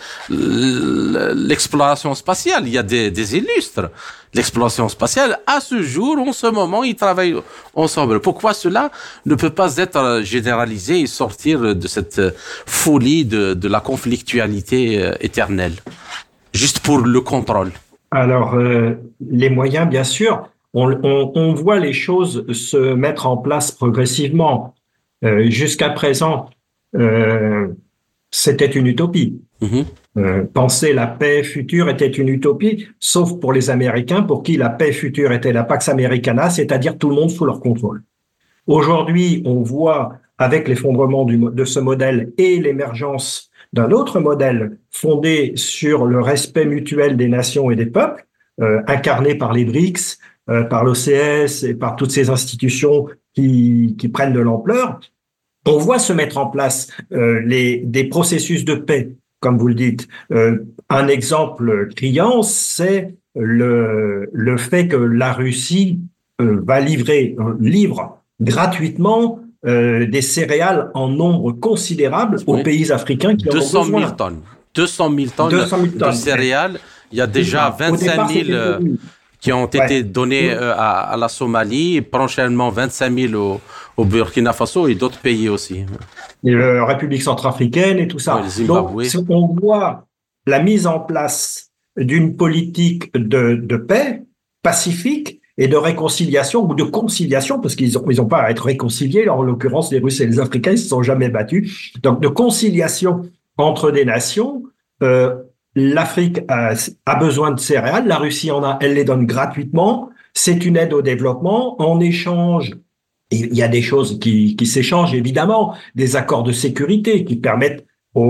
le, l'exploration spatiale. Il y a des, des illustres. L'exploration spatiale, à ce jour, en ce moment, ils travaillent ensemble. Pourquoi cela ne peut pas être généralisé et sortir de cette folie de, de la conflictualité éternelle, juste pour le contrôle? Alors, euh, les moyens, bien sûr. On, on, on voit les choses se mettre en place progressivement. Euh, jusqu'à présent, euh, c'était une utopie. Mmh. Euh, penser la paix future était une utopie, sauf pour les Américains, pour qui la paix future était la Pax Americana, c'est-à-dire tout le monde sous leur contrôle. Aujourd'hui, on voit, avec l'effondrement du, de ce modèle et l'émergence d'un autre modèle fondé sur le respect mutuel des nations et des peuples, euh, incarné par les B R I C S, euh, par l'O C S et par toutes ces institutions qui, qui prennent de l'ampleur, on voit se mettre en place euh, les, des processus de paix, comme vous le dites. Euh, un exemple criant, c'est le, le fait que la Russie euh, va livrer, euh, livre gratuitement euh, des céréales en nombre considérable aux oui. pays africains qui en ont besoin. deux cent mille tonnes. deux cent mille tonnes, deux cent mille tonnes de céréales. Il y a déjà vingt-cinq mille euh, qui ont été ouais. donnés euh, à, à la Somalie, prochainement vingt-cinq mille au, au Burkina Faso et d'autres pays aussi. Et la République centrafricaine et tout ça. Ouais, donc, on voit la mise en place d'une politique de, de paix pacifique et de réconciliation ou de conciliation, parce qu'ils n'ont ils ont pas à être réconciliés. En l'occurrence, les Russes et les Africains, ils se sont jamais battus. Donc, de conciliation entre des nations. Euh, L'Afrique a, a besoin de céréales, la Russie en a, elle les donne gratuitement. C'est une aide au développement. En échange, il y a des choses qui, qui s'échangent, évidemment, des accords de sécurité qui permettent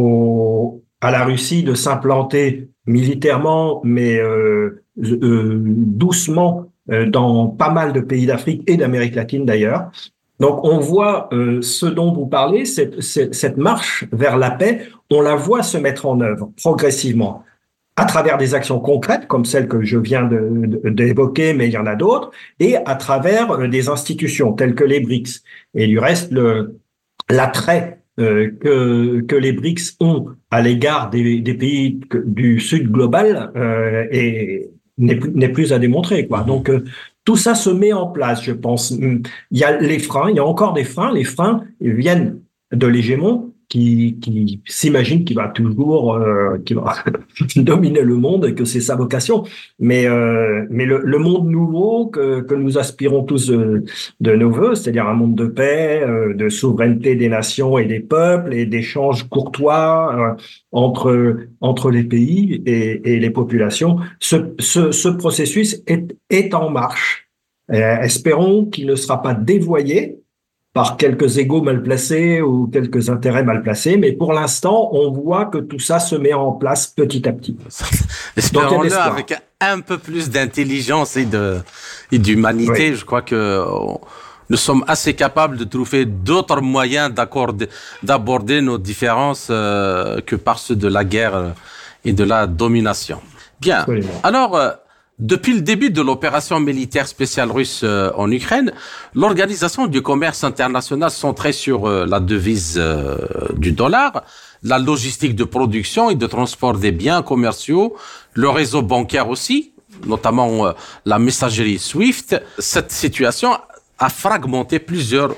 au, à la Russie de s'implanter militairement, mais euh, euh, doucement euh, dans pas mal de pays d'Afrique et d'Amérique latine d'ailleurs. Donc, on voit euh, ce dont vous parlez, cette, cette, cette marche vers la paix, on la voit se mettre en œuvre progressivement à travers des actions concrètes comme celles que je viens de, de, d'évoquer, mais il y en a d'autres, et à travers euh, des institutions telles que les B R I C S. Et du reste, le, l'attrait euh, que, que les B R I C S ont à l'égard des, des pays du Sud global euh, est, n'est, plus, n'est plus à démontrer, quoi. Donc, euh, tout ça se met en place, je pense. Il y a les freins, il y a encore des freins. Les freins viennent de l'hégémon qui, qui s'imagine qu'il va toujours euh, qu'il va dominer le monde et que c'est sa vocation. Mais, euh, mais le, le monde nouveau que, que nous aspirons tous de, de nos voeux, c'est-à-dire un monde de paix, euh, de souveraineté des nations et des peuples et d'échanges courtois euh, entre, entre les pays et, et les populations, ce, ce, ce processus est, est en marche. Euh, espérons qu'il ne sera pas dévoyé par quelques égos mal placés ou quelques intérêts mal placés, mais pour l'instant, on voit que tout ça se met en place petit à petit. Espérons-le avec un peu plus d'intelligence et, de, et d'humanité. Oui. Je crois que nous sommes assez capables de trouver d'autres moyens d'aborder nos différences euh, que par ceux de la guerre et de la domination. Bien. Absolument. Alors, euh, depuis le début de l'opération militaire spéciale russe euh, en Ukraine, l'organisation du commerce international centrée sur euh, la devise euh, du dollar, la logistique de production et de transport des biens commerciaux, le réseau bancaire aussi, notamment euh, la messagerie SWIFT, cette situation a fragmenté plusieurs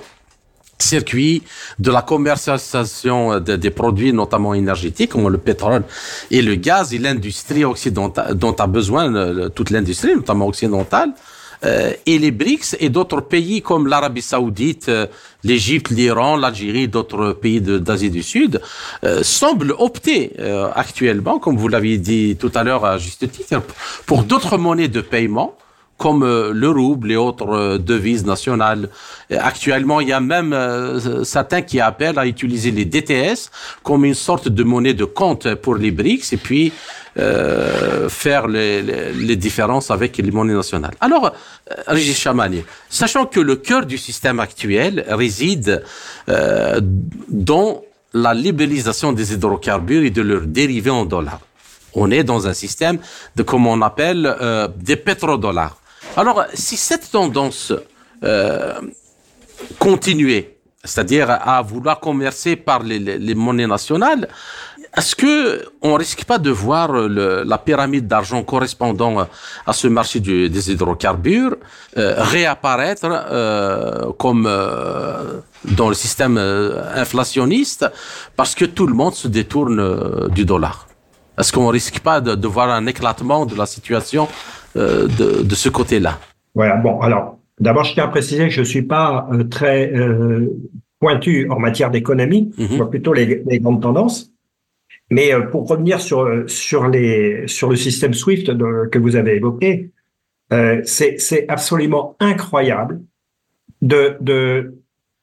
circuit de la commercialisation de, des produits, notamment énergétiques, comme le pétrole et le gaz, et l'industrie occidentale, dont a besoin euh, toute l'industrie, notamment occidentale, euh, et les B R I C S et d'autres pays comme l'Arabie Saoudite, euh, l'Égypte, l'Iran, l'Algérie, d'autres pays de, d'Asie du Sud, euh, semblent opter euh, actuellement, comme vous l'aviez dit tout à l'heure à juste titre, pour d'autres monnaies de paiement, comme euh, le rouble et autres euh, devises nationales. Et actuellement, il y a même euh, certains qui appellent à utiliser les D T S comme une sorte de monnaie de compte pour les B R I C S et puis euh, faire les, les, les différences avec les monnaies nationales. Alors, euh, Régis Chamani, sachant que le cœur du système actuel réside euh, dans la libéralisation des hydrocarbures et de leurs dérivés en dollars. On est dans un système de, comme on appelle, euh, des pétrodollars. Alors, si cette tendance euh, continuait, c'est-à-dire à vouloir commercer par les, les, les monnaies nationales, est-ce que on risque pas de voir le, la pyramide d'argent correspondant à ce marché du, des hydrocarbures euh, réapparaître euh, comme euh, dans le système euh, inflationniste parce que tout le monde se détourne euh, du dollar? Est-ce qu'on risque pas de, de voir un éclatement de la situation euh, de, de ce côté-là? Voilà. Bon, alors d'abord, je tiens à préciser que je suis pas euh, très euh, pointu en matière d'économie, mm-hmm. je vois plutôt les, les grandes tendances. Mais pour revenir sur sur les sur le système SWIFT de, que vous avez évoqué, euh, c'est c'est absolument incroyable de de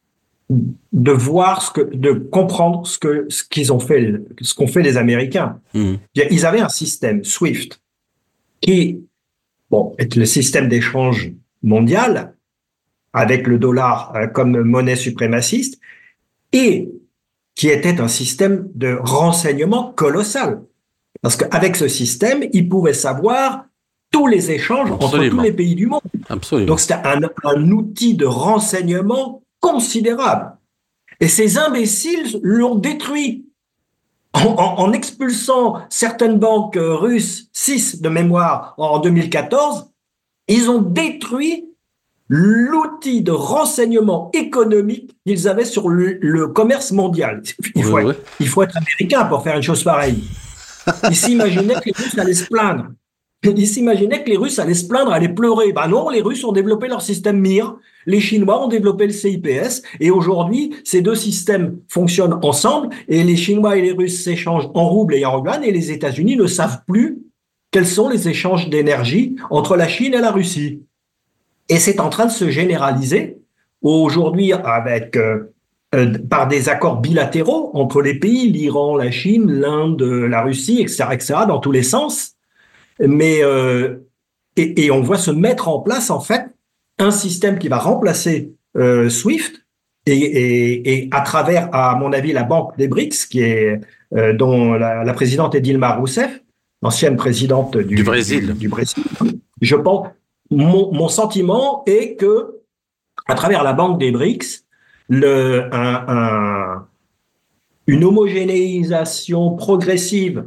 de voir ce que de comprendre ce que ce qu'ils ont fait ce qu'ont fait les Américains. Mmh. Ils avaient un système SWIFT qui bon est le système d'échange mondial avec le dollar comme monnaie suprémaciste et qui était un système de renseignement colossal. Parce qu'avec ce système, ils pouvaient savoir tous les échanges Absolument. Entre tous les pays du monde. Absolument. Donc c'était un, un outil de renseignement considérable. Et ces imbéciles l'ont détruit en, en, en expulsant certaines banques russes, six de mémoire, en deux mille quatorze. Ils ont détruit l'outil de renseignement économique qu'ils avaient sur le, le commerce mondial. Il faut, oui, être, oui. il faut être américain pour faire une chose pareille. Ils s'imaginaient que les Russes allaient se plaindre. Ils s'imaginaient que les Russes allaient se plaindre, allaient pleurer. Ben non, les Russes ont développé leur système M I R, les Chinois ont développé le C I P S, et aujourd'hui, ces deux systèmes fonctionnent ensemble, et les Chinois et les Russes s'échangent en roubles et en yuan, et les États-Unis ne savent plus quels sont les échanges d'énergie entre la Chine et la Russie. Et c'est en train de se généraliser aujourd'hui avec euh, euh, par des accords bilatéraux entre les pays, l'Iran, la Chine, l'Inde, la Russie, et cetera, et cetera, dans tous les sens. Mais euh, et, et on voit se mettre en place en fait un système qui va remplacer euh, SWIFT et, et, et à travers, à mon avis, la banque des B R I C S, qui est euh, dont la, la présidente est Dilma Rousseff, l'ancienne présidente du, du Brésil. Du, du Brésil. Je pense. Mon, mon sentiment est que, à travers la banque des B R I C S, le, un, un, une homogénéisation progressive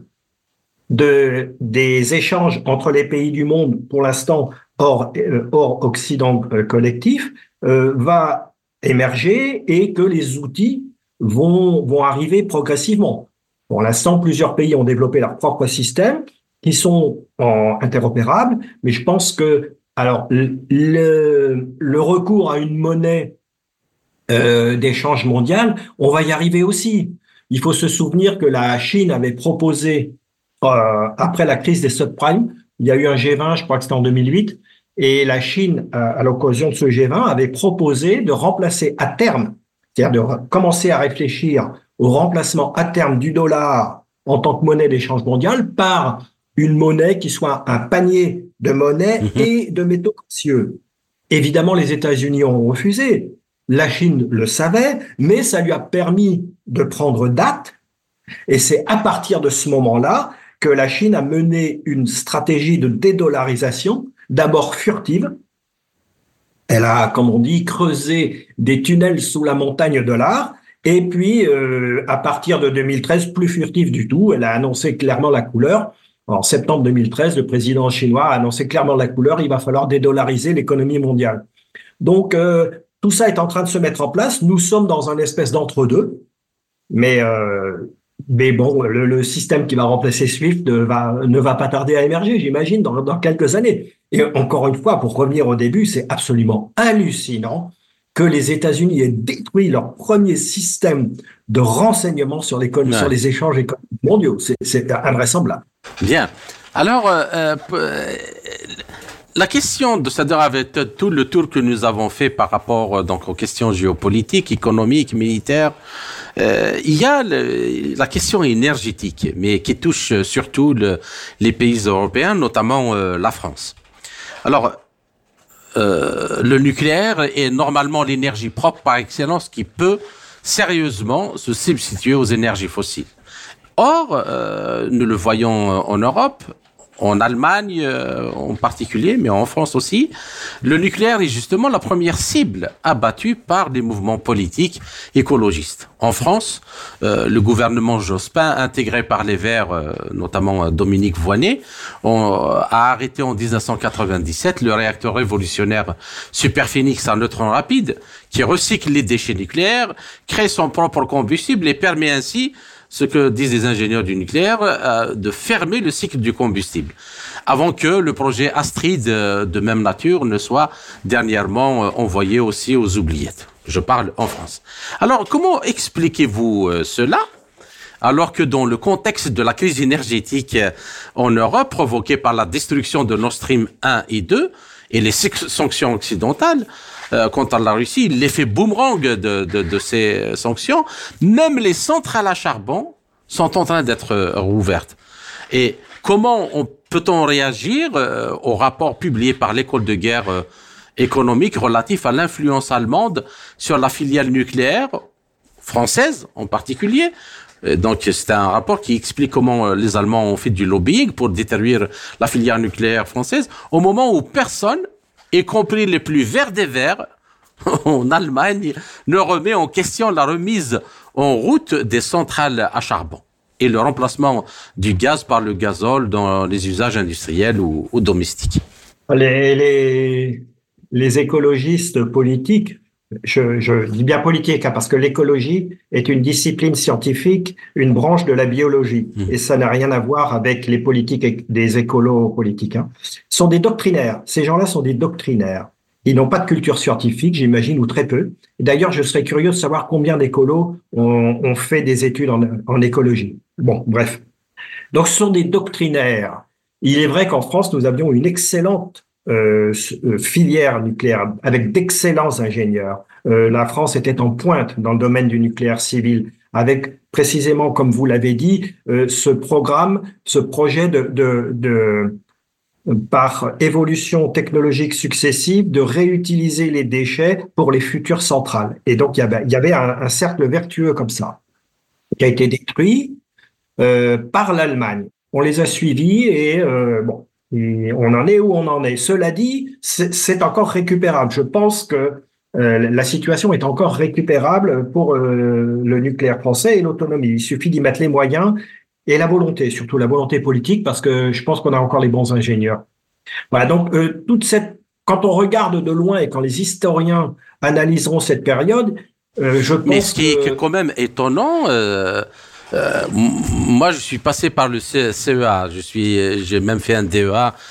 de, des échanges entre les pays du monde, pour l'instant hors, euh, hors Occident euh, collectif, euh, va émerger et que les outils vont, vont arriver progressivement. Pour l'instant, plusieurs pays ont développé leur propre système qui sont en, interopérables, mais je pense que alors, le, le recours à une monnaie euh, d'échange mondial, on va y arriver aussi. Il faut se souvenir que la Chine avait proposé, euh, après la crise des subprimes, il y a eu un G vingt, je crois que c'était en deux mille huit, et la Chine, euh, à l'occasion de ce G vingt, avait proposé de remplacer à terme, c'est-à-dire de commencer à réfléchir au remplacement à terme du dollar en tant que monnaie d'échange mondial par une monnaie qui soit un panier de monnaie mmh. et de métaux précieux. Évidemment, les États-Unis ont refusé. La Chine le savait, mais ça lui a permis de prendre date. Et c'est à partir de ce moment-là que la Chine a mené une stratégie de dédollarisation, d'abord furtive. Elle a, comme on dit, creusé des tunnels sous la montagne dollar. Et puis, euh, à partir de deux mille treize, plus furtive du tout. Elle a annoncé clairement la couleur. En septembre deux mille treize, le président chinois a annoncé clairement la couleur, il va falloir dédollariser l'économie mondiale. Donc, euh, tout ça est en train de se mettre en place. Nous sommes dans un espèce d'entre-deux. Mais, euh, mais bon, le, le système qui va remplacer SWIFT va, ne va pas tarder à émerger, j'imagine, dans, dans quelques années. Et encore une fois, pour revenir au début, c'est absolument hallucinant que les États-Unis aient détruit leur premier système de renseignement sur les, ouais. sur les échanges économiques mondiaux. C'est, c'est invraisemblable. Bien. Alors, euh, euh, la question de c'est-à-dire avec tout le tour que nous avons fait par rapport euh, donc aux questions géopolitiques, économiques, militaires, euh, il y a le, la question énergétique, mais qui touche surtout le, les pays européens, notamment euh, la France. Alors, euh, le nucléaire est normalement l'énergie propre par excellence qui peut sérieusement se substituer aux énergies fossiles. Or, euh, nous le voyons en Europe, en Allemagne euh, en particulier, mais en France aussi, le nucléaire est justement la première cible abattue par des mouvements politiques écologistes. En France, euh, le gouvernement Jospin, intégré par les Verts, euh, notamment Dominique Voynet, on, a arrêté en dix-neuf cent quatre-vingt-dix-sept le réacteur révolutionnaire Superphénix à neutrons rapides, qui recycle les déchets nucléaires, crée son propre combustible et permet ainsi, ce que disent les ingénieurs du nucléaire, euh, de fermer le cycle du combustible, avant que le projet Astrid euh, de même nature ne soit dernièrement euh, envoyé aussi aux oubliettes. Je parle en France. Alors, comment expliquez-vous euh, cela, alors que dans le contexte de la crise énergétique euh, en Europe, provoquée par la destruction de Nord Stream un et deux, et les sanctions occidentales, Euh, quant à la Russie, l'effet boomerang de, de, de ces sanctions, même les centrales à charbon sont en train d'être rouvertes. Et comment on, peut-on réagir euh, au rapport publié par l'école de guerre euh, économique relatif à l'influence allemande sur la filiale nucléaire française en particulier? Et donc, c'est un rapport qui explique comment les Allemands ont fait du lobbying pour détruire la filière nucléaire française au moment où personne, y compris les plus verts des verts, en Allemagne, ne remet en question la remise en route des centrales à charbon et le remplacement du gaz par le gazole dans les usages industriels ou, ou domestiques. Les, les, les écologistes politiques, je, je dis bien politique, hein, parce que l'écologie est une discipline scientifique, une branche de la biologie, mmh. et ça n'a rien à voir avec les politiques des écolos politiques. Hein. Sont des doctrinaires. Ces gens-là sont des doctrinaires. Ils n'ont pas de culture scientifique, j'imagine, ou très peu. D'ailleurs, je serais curieux de savoir combien d'écolos ont, ont fait des études en, en écologie. Bon, bref. Donc, ce sont des doctrinaires. Il est vrai qu'en France, nous avions une excellente euh, filière nucléaire avec d'excellents ingénieurs. Euh, la France était en pointe dans le domaine du nucléaire civil, avec précisément, comme vous l'avez dit, euh, ce programme, ce projet de, de, de par évolution technologique successive, de réutiliser les déchets pour les futures centrales. Et donc, il y avait, il y avait un, un cercle vertueux comme ça, qui a été détruit euh, par l'Allemagne. On les a suivis et, euh, bon, et on en est où on en est. Cela dit, c'est, c'est encore récupérable. Je pense que euh, la situation est encore récupérable pour euh, le nucléaire français et l'autonomie. Il suffit d'y mettre les moyens et la volonté, surtout la volonté politique, parce que je pense qu'on a encore les bons ingénieurs. Voilà, donc euh, toute cette, quand on regarde de loin et quand les historiens analyseront cette période, euh, je pense. Mais ce qui que... est quand même étonnant, euh, euh, moi je suis passé par le C E A, je suis, j'ai même fait un D E A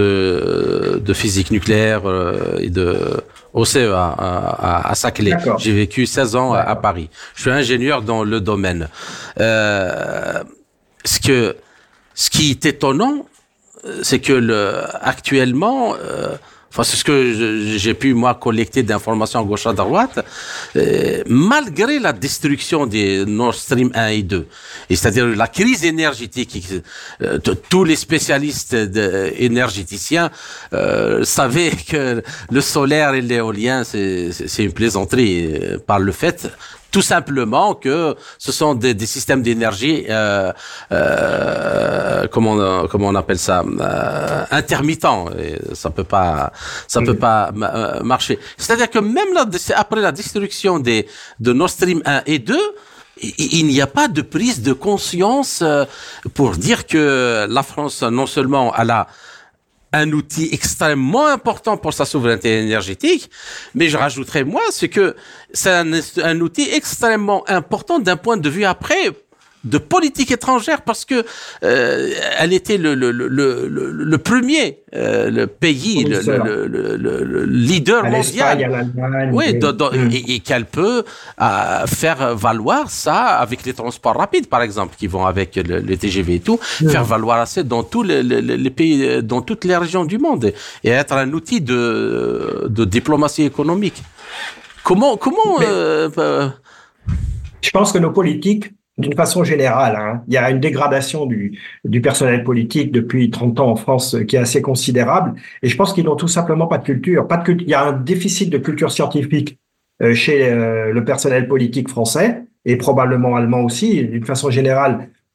de de physique nucléaire euh, et de au C E A à, à, à Saclay. D'accord. J'ai vécu seize ans à, à Paris. Je suis ingénieur dans le domaine. Euh, Ce que, ce qui est étonnant, c'est que le, actuellement, euh, enfin, c'est ce que je, j'ai pu, moi, collecter d'informations à gauche à droite, euh, malgré la destruction des Nord Stream un et deux, et c'est-à-dire la crise énergétique, euh, tous les spécialistes de, énergéticiens euh, savaient que le solaire et l'éolien, c'est, c'est, c'est une plaisanterie euh, par le fait tout simplement que ce sont des, des systèmes d'énergie, euh, euh, comment on, comment on appelle ça, euh, intermittents. Et ça peut pas, ça peut pas euh, marcher. C'est-à-dire que même là, après la destruction des de Nord Stream un et deux, il, il n'y a pas de prise de conscience euh, pour dire que la France non seulement a la un outil extrêmement important pour sa souveraineté énergétique, mais je rajouterais moi, c'est que c'est un, un outil extrêmement important d'un point de vue après de politique étrangère, parce que euh, elle était le le le le, le premier euh, le pays le, le, le, le, le leader à mondial, à l'Allemagne, oui, do, do, mmh. et, et qu'elle peut euh, faire valoir ça avec les transports rapides, par exemple, qui vont avec le, le T G V et tout, mmh. faire valoir ça dans tous les, les, les pays, dans toutes les régions du monde, et être un outil de de diplomatie économique. Comment comment Mais, euh, euh, je pense que nos politiques, d'une façon générale, hein, il y a une dégradation du, du personnel politique depuis trente ans en France qui est assez considérable. Et je pense qu'ils n'ont tout simplement pas de culture. Pas de culture. Il y a un déficit de culture scientifique euh, chez euh, le personnel politique français et probablement allemand aussi. D'une façon générale,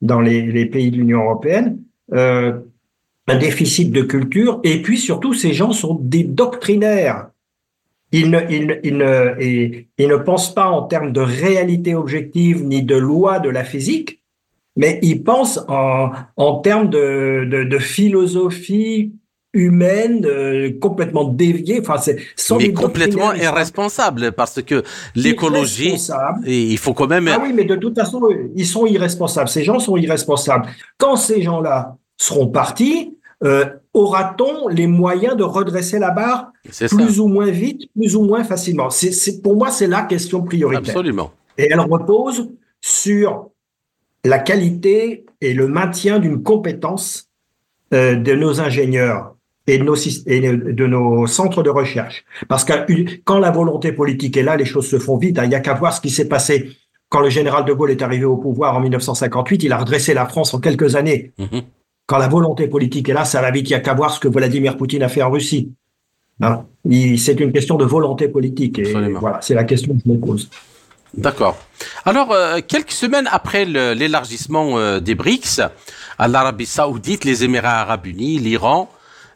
dans les, les pays de l'Union européenne, euh, un déficit de culture, et puis surtout, ces gens sont des doctrinaires. Ils ne, ils, ne, ils, ne, ils, ils ne pensent pas en termes de réalité objective ni de loi de la physique, mais ils pensent en, en termes de, de, de philosophie humaine euh, complètement déviée. Enfin, c'est sont mais des complètement irresponsables, parce que l'écologie, et il faut quand même. Ah oui, mais de toute façon, ils sont irresponsables. Ces gens sont irresponsables. Quand ces gens-là seront partis, euh, aura-t-on les moyens de redresser la barre c'est plus ça. ou moins vite, plus ou moins facilement? C'est, c'est, pour moi, c'est la question prioritaire. Absolument. Et elle repose sur la qualité et le maintien d'une compétence euh, de nos ingénieurs et de nos, et de nos centres de recherche. Parce que quand la volonté politique est là, les choses se font vite. Il n'y a qu'à voir ce qui s'est passé quand le général de Gaulle est arrivé au pouvoir en mille neuf cent cinquante-huit. Il a redressé la France en quelques années. Mmh. Quand la volonté politique est là, ça va vite. Il n'y a qu'à voir ce que Vladimir Poutine a fait en Russie. Hein? Il, c'est une question de volonté politique. Et Absolument. Voilà, c'est la question que je me pose. D'accord. Alors, euh, quelques semaines après le, l'élargissement euh, des BRICS, à l'Arabie Saoudite, les Émirats Arabes Unis, l'Iran,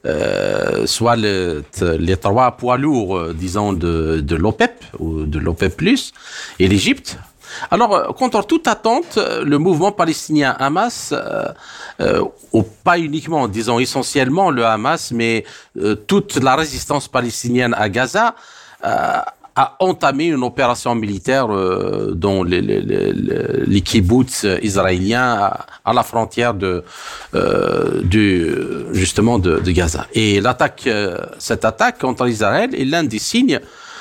euh, soit le, les trois poids lourds, euh, disons, de, de l'OPEP ou de l'OPEP plus, et l'Égypte. Alors, contre toute attente, le mouvement palestinien Hamas, euh, euh, ou pas uniquement, disons essentiellement le Hamas, mais euh, toute la résistance palestinienne à Gaza, euh, a entamé une opération militaire euh, dans les, les, les, les kibbutz israéliens à, à la frontière de, euh, du, justement de, de Gaza. Et l'attaque, euh, cette attaque contre Israël est l'un des signes,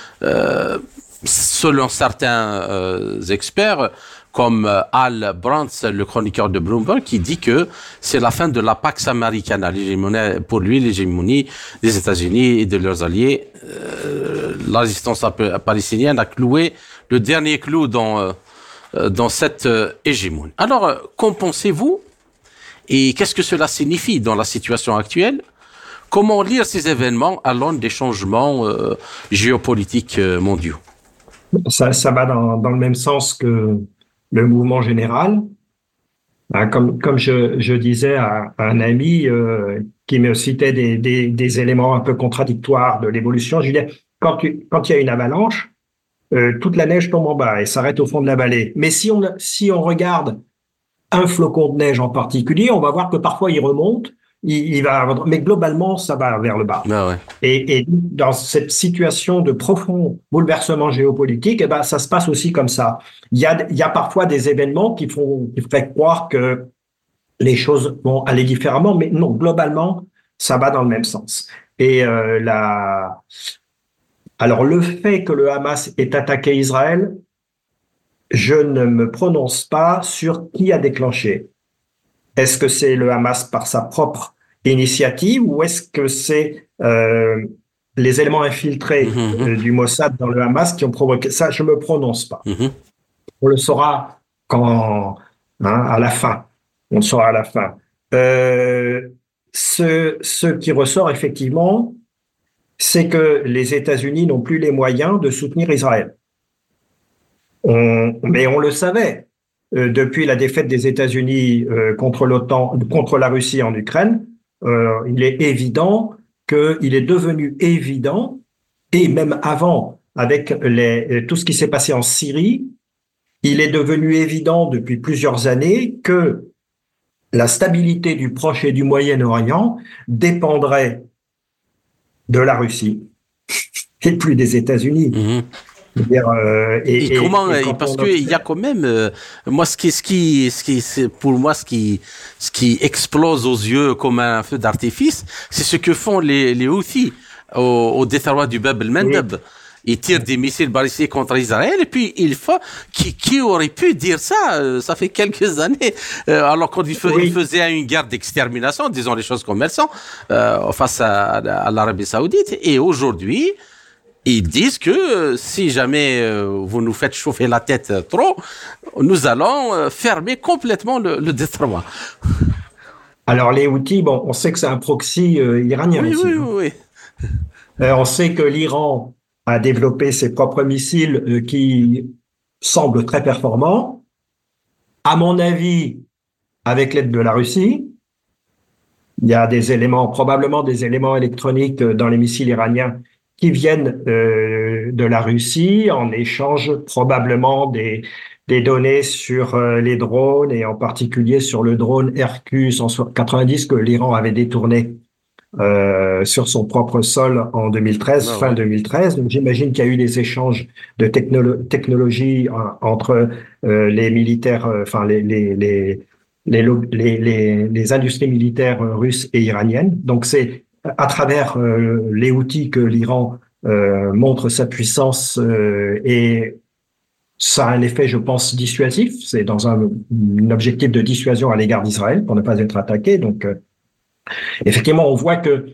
euh, selon certains euh, experts, comme euh, Al Brantz, le chroniqueur de Bloomberg, qui dit que c'est la fin de la Pax Americana. L'hégémonie, pour lui, l'hégémonie des États-Unis et de leurs alliés, euh, la résistance palestinienne a cloué le dernier clou dans, euh, dans cette euh, hégémonie. Alors, qu'en pensez-vous? Et qu'est-ce que cela signifie dans la situation actuelle? Comment lire ces événements à l'aune des changements euh, géopolitiques euh, mondiaux? Ça, ça va dans, dans le même sens que le mouvement général. Hein, comme, comme je, je disais à, à un ami euh, qui me citait des, des, des éléments un peu contradictoires de l'évolution, je lui disais, quand, tu, quand il y a une avalanche, euh, toute la neige tombe en bas et s'arrête au fond de la vallée. Mais si on, si on regarde un flocon de neige en particulier, on va voir que parfois il remonte, il, il va, mais globalement, ça va vers le bas. Ah ouais. Et, et dans cette situation de profond bouleversement géopolitique, eh ben, ça se passe aussi comme ça. Il y a, il y a parfois des événements qui font, qui font croire que les choses vont aller différemment, mais non, globalement, ça va dans le même sens. Et euh, la... alors, le fait que le Hamas ait attaqué Israël, je ne me prononce pas sur qui a déclenché. Est-ce que c'est le Hamas par sa propre initiative ou est-ce que c'est euh, les éléments infiltrés mmh. euh, du Mossad dans le Hamas qui ont provoqué ça? Je ne me prononce pas. Mmh. On le saura quand, hein, à la fin. On le saura à la fin. Euh, ce, ce qui ressort effectivement, c'est que les États-Unis n'ont plus les moyens de soutenir Israël. On, mais on le savait. Euh, depuis la défaite des États-Unis euh, contre l'OTAN, contre la Russie en Ukraine, euh, il est évident qu'il est devenu évident, et même avant, avec les, tout ce qui s'est passé en Syrie, il est devenu évident depuis plusieurs années que la stabilité du Proche et du Moyen-Orient dépendrait de la Russie et plus des États-Unis. Mmh. Dire, euh, et, et comment et, et parce que il y a quand même euh, moi ce qui ce qui ce qui c'est pour moi ce qui ce qui explose aux yeux comme un feu d'artifice, c'est ce que font les les Houthis au, au détroit du Bab el-Mandeb. Oui. Ils tirent des missiles balistiques contre Israël et puis il faut qui qui aurait pu dire ça ça fait quelques années euh, alors quand ils faisaient oui. faisait une guerre d'extermination, disons les choses comme elles sont, euh, face à, à l'Arabie Saoudite, et aujourd'hui ils disent que si jamais vous nous faites chauffer la tête trop, nous allons fermer complètement le, le détroit. Alors les Houthis, bon, on sait que c'est un proxy euh, iranien oui, aussi. Oui, oui, oui. Euh, on sait que l'Iran a développé ses propres missiles euh, qui semblent très performants. À mon avis, avec l'aide de la Russie. Il y a des éléments, probablement des éléments électroniques dans les missiles iraniens qui viennent euh, de la Russie en échange probablement des, des données sur euh, les drones et en particulier sur le drone Hercule cent quatre-vingt-dix que l'Iran avait détourné euh, sur son propre sol en deux mille treize, ah, fin ouais. deux mille treize. Donc j'imagine qu'il y a eu des échanges de technolo- technologie euh, entre euh, les militaires, euh, enfin les les les les, les les les industries militaires russes et iraniennes. Donc c'est à travers euh, les outils que l'Iran euh, montre sa puissance euh, et ça a un effet, je pense, dissuasif. C'est dans un, un objectif de dissuasion à l'égard d'Israël pour ne pas être attaqué. Donc, euh, effectivement, on voit que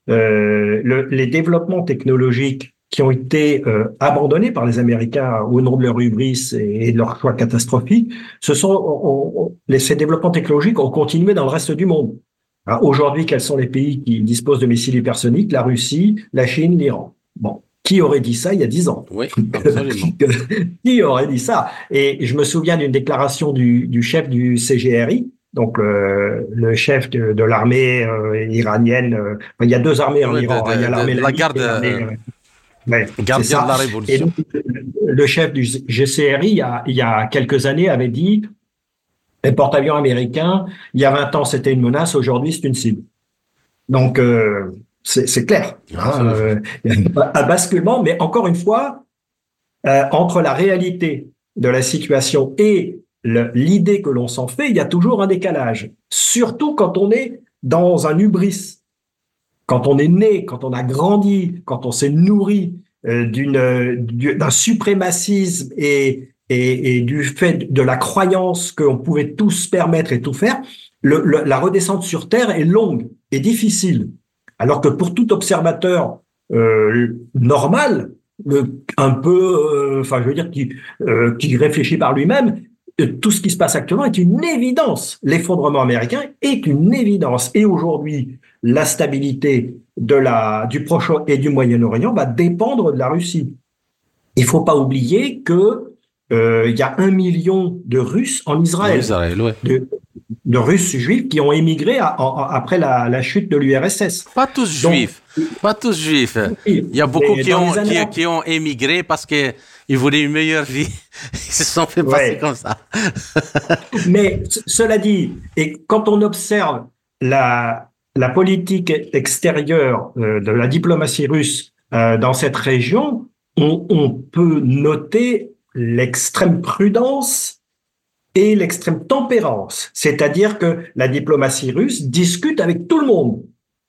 euh, le, les développements technologiques qui ont été euh, abandonnés par les Américains au nom de leur hubris et, et de leur choix catastrophique, ce sont on, on, les, ces développements technologiques ont continué dans le reste du monde. Alors, aujourd'hui, quels sont les pays qui disposent de missiles hypersoniques? La Russie, la Chine, l'Iran. Bon, qui aurait dit ça il y a dix ans? Oui, absolument. Qui aurait dit ça? Et je me souviens d'une déclaration du, du chef du C G R I, donc euh, le chef de, de l'armée euh, iranienne. Euh, il y a deux armées en oui, Iran. De, de, il y a l'armée de, la garde, euh, ouais, gardien de la révolution. Et donc, le chef du G C R I, il y a, il y a quelques années, avait dit les porte-avions américains, il y a vingt ans, c'était une menace, aujourd'hui, c'est une cible. Donc, euh, c'est, c'est clair. Hein, euh, il y a un basculement, mais encore une fois, euh, entre la réalité de la situation et le, l'idée que l'on s'en fait, il y a toujours un décalage. Surtout quand on est dans un hubris, quand on est né, quand on a grandi, quand on s'est nourri euh, d'une, d'un suprémacisme et Et, et du fait de la croyance qu'on pouvait tout se permettre et tout faire, le, le, la redescente sur Terre est longue et difficile. Alors que pour tout observateur euh, normal, euh, un peu, enfin, euh, je veux dire, qui, euh, qui réfléchit par lui-même, euh, tout ce qui se passe actuellement est une évidence. L'effondrement américain est une évidence. Et aujourd'hui, la stabilité de la, du Proche et du Moyen-Orient va dépendre de la Russie. Il faut pas oublier que Euh, il y a un million de Russes en Israël, Israël ouais. de, de Russes juifs qui ont émigré à, à, après la, la chute de l'U R S S. Pas tous Donc, juifs, pas tous juifs. Il y a beaucoup qui ont, qui, qui ont émigré parce que ils voulaient une meilleure vie. Ils se sont fait passer ouais. comme ça. Mais c- cela dit, et quand on observe la, la politique extérieure euh, de la diplomatie russe euh, dans cette région, on, on peut noter l'extrême prudence et l'extrême tempérance. C'est-à-dire que la diplomatie russe discute avec tout le monde.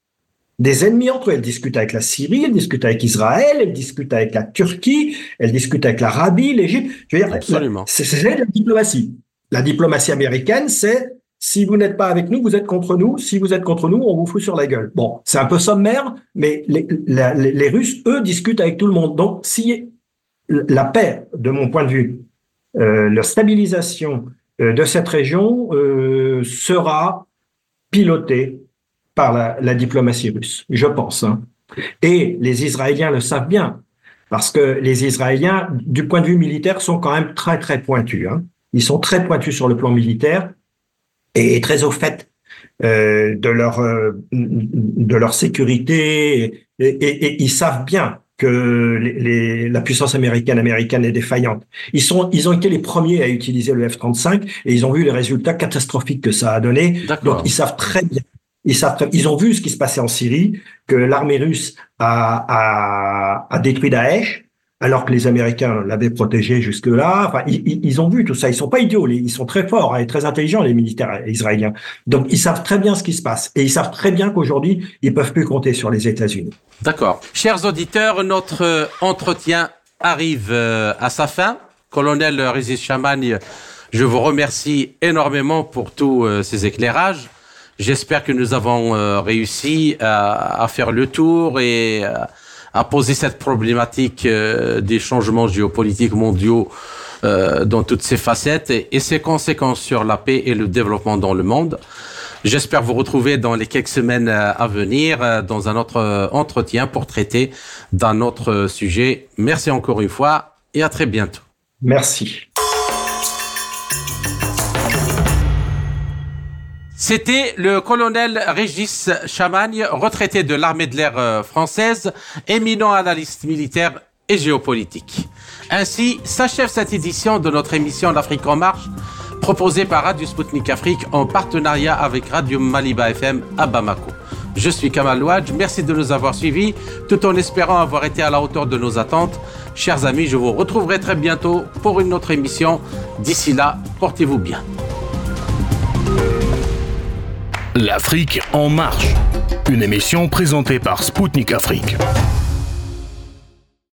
Des ennemis entre eux. Elle discute avec la Syrie, elle discute avec Israël, elle discute avec la Turquie, elle discute avec l'Arabie, l'Égypte. Je veux dire, Absolument. C'est, c'est la diplomatie. La diplomatie américaine, c'est si vous n'êtes pas avec nous, vous êtes contre nous. Si vous êtes contre nous, on vous fout sur la gueule. Bon, c'est un peu sommaire, mais les, la, les, les Russes, eux, discutent avec tout le monde. Donc, si la paix, de mon point de vue, euh, la stabilisation euh, de cette région euh, sera pilotée par la, la diplomatie russe, je pense. Hein. Et les Israéliens le savent bien, parce que les Israéliens, du point de vue militaire, sont quand même très, très pointus. Hein. Ils sont très pointus sur le plan militaire et très au fait euh, de leur euh, de leur sécurité, et, et, et ils savent bien que les, les, la puissance américaine américaine est défaillante. Ils sont, ils ont été les premiers à utiliser le F trente-cinq et ils ont vu les résultats catastrophiques que ça a donné. D'accord. Donc ils savent très bien. Ils savent, très, ils ont vu ce qui se passait en Syrie, que l'armée russe a, a, a détruit Daesh, alors que les Américains l'avaient protégé jusque-là. Enfin, ils, ils ont vu tout ça. Ils sont pas idiots. Ils sont très forts et très intelligents, les militaires israéliens. Donc, ils savent très bien ce qui se passe. Et ils savent très bien qu'aujourd'hui, ils peuvent plus compter sur les États-Unis. D'accord. Chers auditeurs, notre entretien arrive à sa fin. Colonel Régis Chamagne, je vous remercie énormément pour tous ces éclairages. J'espère que nous avons réussi à, à faire le tour et à poser cette problématique euh, des changements géopolitiques mondiaux euh, dans toutes ses facettes et, et ses conséquences sur la paix et le développement dans le monde. J'espère vous retrouver dans les quelques semaines à venir euh, dans un autre euh, entretien pour traiter d'un autre sujet. Merci encore une fois et à très bientôt. Merci. C'était le colonel Régis Chamagne, retraité de l'armée de l'air française, éminent analyste militaire et géopolitique. Ainsi s'achève cette édition de notre émission L'Afrique en marche, proposée par Radio Sputnik Afrique en partenariat avec Radio Maliba F M à Bamako. Je suis Kamal Ouadj, merci de nous avoir suivis, tout en espérant avoir été à la hauteur de nos attentes. Chers amis, je vous retrouverai très bientôt pour une autre émission. D'ici là, portez-vous bien. L'Afrique en marche, une émission présentée par Sputnik Afrique.